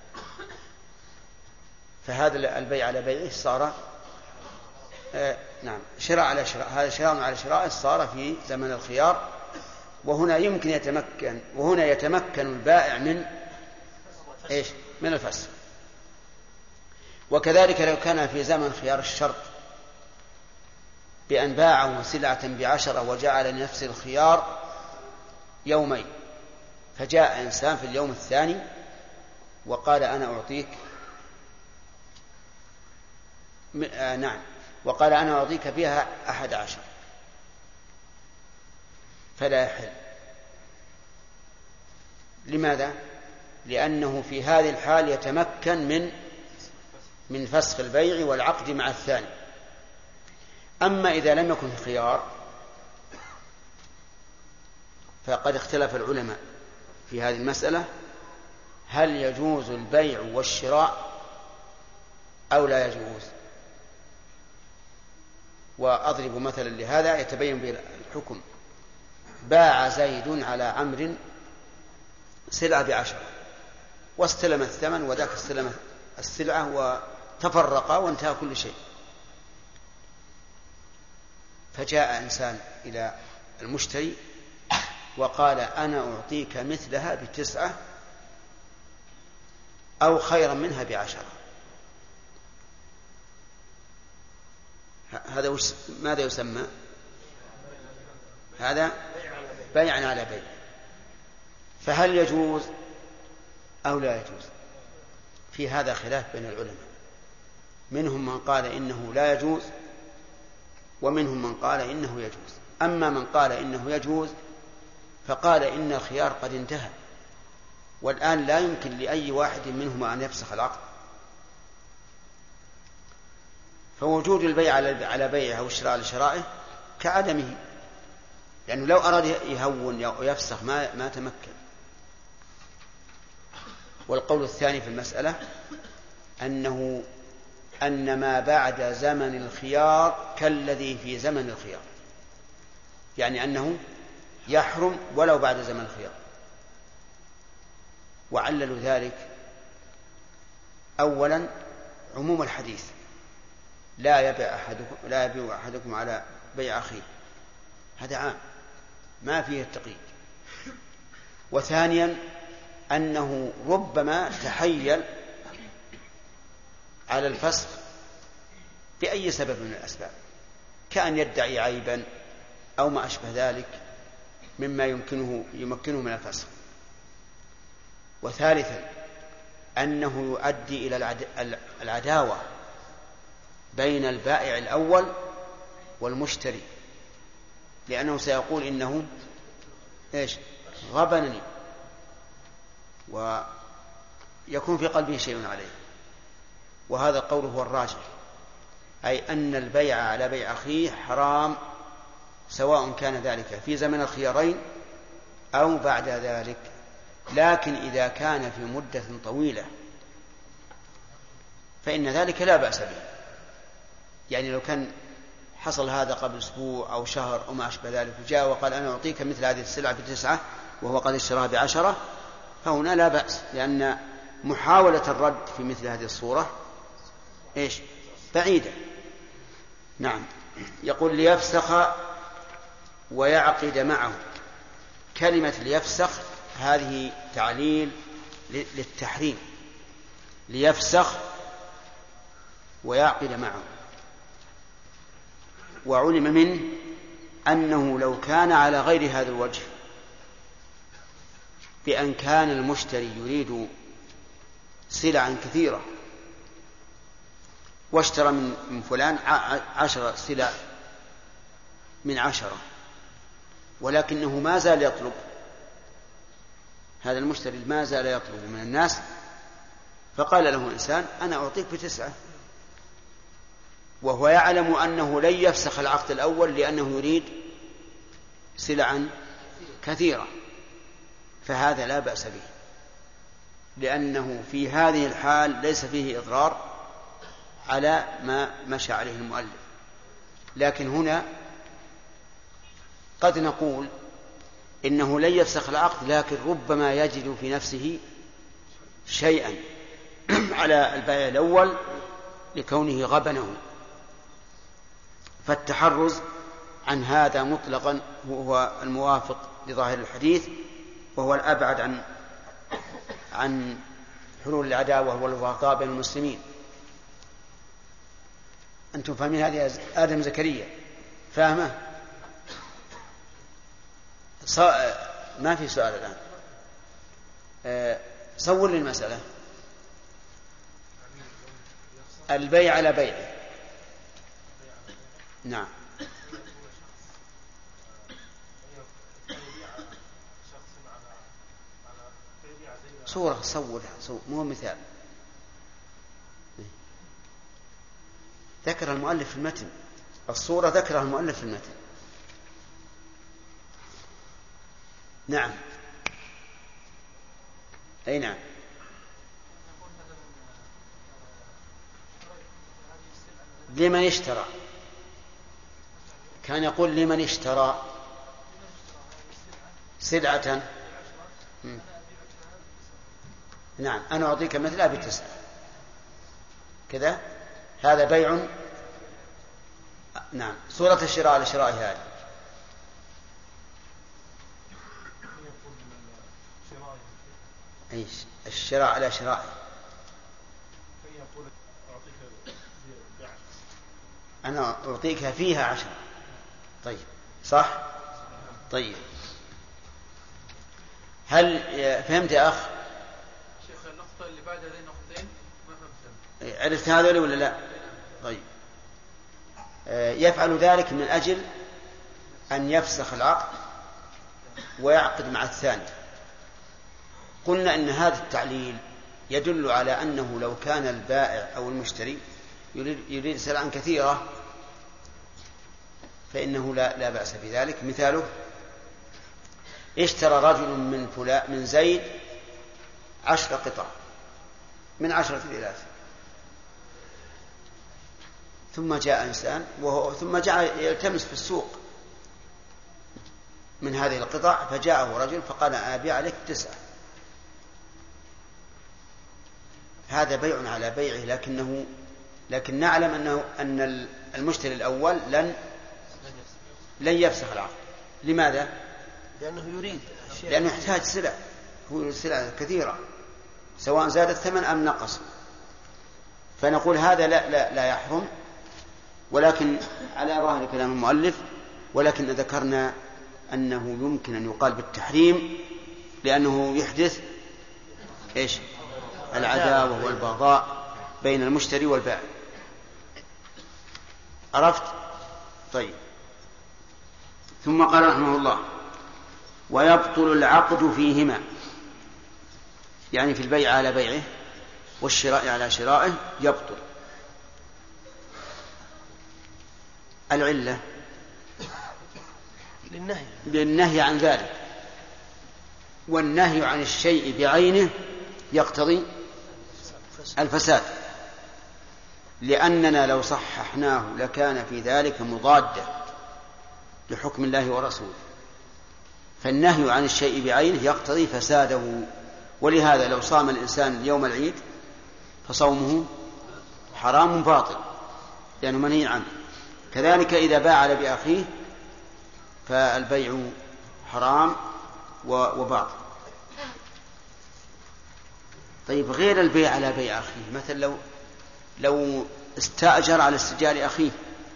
B: فهذا البيع على بيعه صار آه نعم شراء على شراء، هذا شراء على شراء صار في زمن الخيار، وهنا يمكن يتمكن وهنا يتمكن البائع من إيش؟ من الفسخ. وكذلك لو كان في زمن خيار الشرط بأن باعه سلعة بعشرة وجعل لنفس الخيار يومين، فجاء إنسان في اليوم الثاني وقال: أنا أعطيك م... آه نعم وقال: أنا أعطيك فيها أحد عشر، فلا يحل. لماذا؟ لأنه في هذه الحال يتمكن من من فسخ البيع والعقد مع الثاني. أما إذا لم يكن خيار فقد اختلف العلماء في هذه المسألة: هل يجوز البيع والشراء أو لا يجوز؟ وأضرب مثلا لهذا يتبين به الحكم: باع زيد على عمرو سلعة بعشرة واستلم الثمن وذاك استلم السلعة وتفرقا وانتهى كل شيء. فجاء إنسان إلى المشتري وقال: أنا أعطيك مثلها بتسعة أو خيرا منها بعشرة. هذا وش ماذا يسمى؟ هذا بيع على بيع. فهل يجوز أو لا يجوز؟ في هذا خلاف بين العلماء، منهم من قال إنه لا يجوز ومنهم من قال إنه يجوز. أما من قال إنه يجوز فقال إن الخيار قد انتهى، والآن لا يمكن لأي واحد منهما أن يفسخ العقد، فوجود البيع على بيعه أو الشراء على شرائه كعدمه، لأنه لو أراد يهون ويفسخ ما, ما تمكن. والقول الثاني في المسألة أنه أن ما بعد زمن الخيار كالذي في زمن الخيار، يعني أنه يحرم ولو بعد زمن الخيار. وعللوا ذلك أولا عموم الحديث: لا يبيع أحدكم لا يبيع أحدكم على بيع أخيه، هذا عام ما فيه التقييد. وثانيا أنه ربما تحيل على الفسخ بأي سبب من الأسباب، كأن يدعي عيبا أو ما أشبه ذلك مما يمكنه يمكنه من الفسخ. وثالثا أنه يؤدي إلى العداوة بين البائع الأول والمشتري، لأنه سيقول إنه إيش غبنني، ويكون في قلبه شيء عليه. وهذا القول هو الراجح، أي أن البيع على بيع أخيه حرام، سواء كان ذلك في زمن الخيارين أو بعد ذلك. لكن إذا كان في مدة طويلة فإن ذلك لا بأس به. يعني لو كان حصل هذا قبل أسبوع أو شهر أو ما أشبه ذلك، وجاء وقال أنا أعطيك مثل هذه السلعة بتسعة وهو قد اشتراها بعشرة، فهنا لا بأس، لأن محاولة الرد في مثل هذه الصورة إيش بعيدة. نعم. يقول ليفسخ ويعقد معه. كلمة ليفسخ هذه تعليل للتحريم، ليفسخ ويعقد معه. وعلم منه أنه لو كان على غير هذا الوجه، بأن كان المشتري يريد سلعا كثيرة واشترى من فلان عشر سلع من عشرة، ولكنه ما زال يطلب، هذا المشتري ما زال يطلب من الناس، فقال له الإنسان أنا أعطيك بتسعة، وهو يعلم أنه لن يفسخ العقد الأول لأنه يريد سلعا كثيرة، فهذا لا بأس به، لأنه في هذه الحال ليس فيه إضرار على ما مشى عليه المؤلف. لكن هنا قد نقول إنه لن يفسخ العقد، لكن ربما يجد في نفسه شيئا على البائع الأول لكونه غبنه، فالتحرز عن هذا مطلقا هو الموافق لظاهر الحديث، وهو الأبعد عن عن حلول العداوة والبغضاء بين المسلمين. أنتم فاهمين هذه؟ آدم زكريا فاهمه؟ ما في سؤال الآن. صور لي المسألة. البيع على بيعه. نعم. صورة صورها صور. مو مثال. ذكر المؤلف في المتن، الصورة ذكرها المؤلف في المتن. نعم. أي نعم. لمن اشترى، كان يقول لمن اشترى سلعة. نعم. أنا أعطيك مثلها بتسعة كذا، هذا بيع. نعم. صورة الشراء على شراء هذا. أيش الشراء على شراء؟ أنا أعطيك فيها عشرة. طيب صح. طيب هل فهمت يا أخ؟
D: شيخ النقطة اللي بعد هذه النقطتين ما فهمتها.
B: عرفت هذا ولا لا؟ طيب. يفعل ذلك من أجل أن يفسخ العقد ويعقد مع الثاني. قلنا أن هذا التعليل يدل على أنه لو كان البائع أو المشتري يريد, يريد سلعا كثيرة فإنه لا, لا بأس بذلك. مثاله اشترى رجل من فلان من زيد عشر قطع من عشرة إلاف، ثم جاء إنسان وهو ثم جاء يلتمس في السوق من هذه القطع، فجاءه رجل فقال أبيع عليك تسعة. هذا بيع على بيعه، لكنه لكن نعلم أنه أن المشتري الأول لن لن يفسخ العقد. لماذا؟
E: لأنه يريد
B: لأنه يحتاج سلع، هو يريد سلع كثيرة سواء زاد الثمن أم نقص، فنقول هذا لا, لا, لا يحرم، ولكن على ظاهر كلام المؤلف. ولكن ذكرنا أنه يمكن أن يقال بالتحريم لأنه يحدث إيش العداوة والبغضاء بين المشتري والبائع. عرفت؟ طيب. ثم قال رحمه الله: ويبطل العقد فيهما، يعني في البيع على بيعه والشراء على شرائه يبطل. العلة
N: للنهي
B: للنهي عن ذلك، والنهي عن الشيء بعينه يقتضي الفساد، لأننا لو صححناه لكان في ذلك مضادة لحكم الله ورسوله، فالنهي عن الشيء بعينه يقتضي فساده. ولهذا لو صام الإنسان يوم العيد فصومه حرام باطل لأنه منهي عنه. كذلك إذا باع بأخيه فالبيع حرام وباطل. طيب غير البيع على بيع أخيه، مثلا لو لو استأجر على استئجار أخيه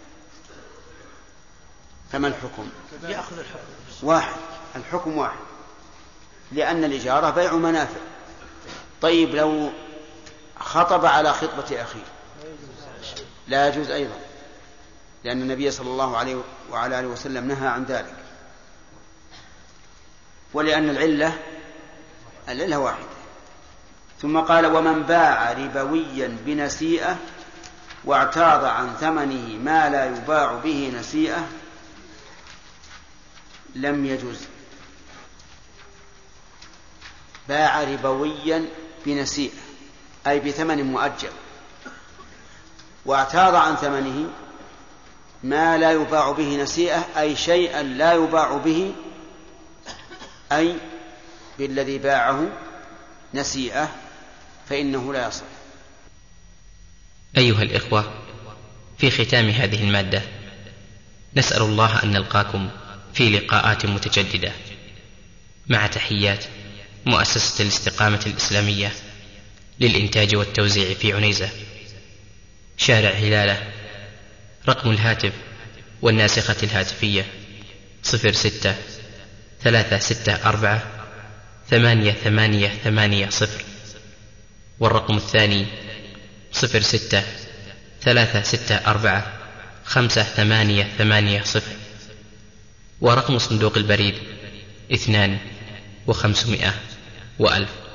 B: فما الحكم؟
N: يأخذ الحكم
B: واحد، الحكم واحد، لأن الإجارة بيع منافع. طيب لو خطب على خطبة أخيه لا يجوز أيضا، لأن النبي صلى الله عليه وعلى آله وسلم نهى عن ذلك، ولأن العلة العلة واحدة. ثم قال: ومن باع ربويا بنسيئة واعتاض عن ثمنه ما لا يباع به نسيئة لم يجوز. باع ربويا بنسيئة أي بثمن مؤجل، واعتاض عن ثمنه ما لا يباع به نسيئة أي شيئا لا يباع به، أي بالذي باعه نسيئة، فإنه لا يصح.
A: أيها الإخوة، في ختام هذه المادة نسأل الله أن نلقاكم في لقاءات متجددة، مع تحيات مؤسسة الاستقامة الإسلامية للإنتاج والتوزيع في عنيزة، شارع هلالة. رقم الهاتف والناسخة الهاتفية صفر ستة ثلاثة ستة أربعة ثمانية ثمانية ثمانية صفر، والرقم الثاني صفر ستة ثلاثة ستة أربعة خمسة ثمانية ثمانية صفر، ورقم صندوق البريد اثنان وخمسمائة وألف.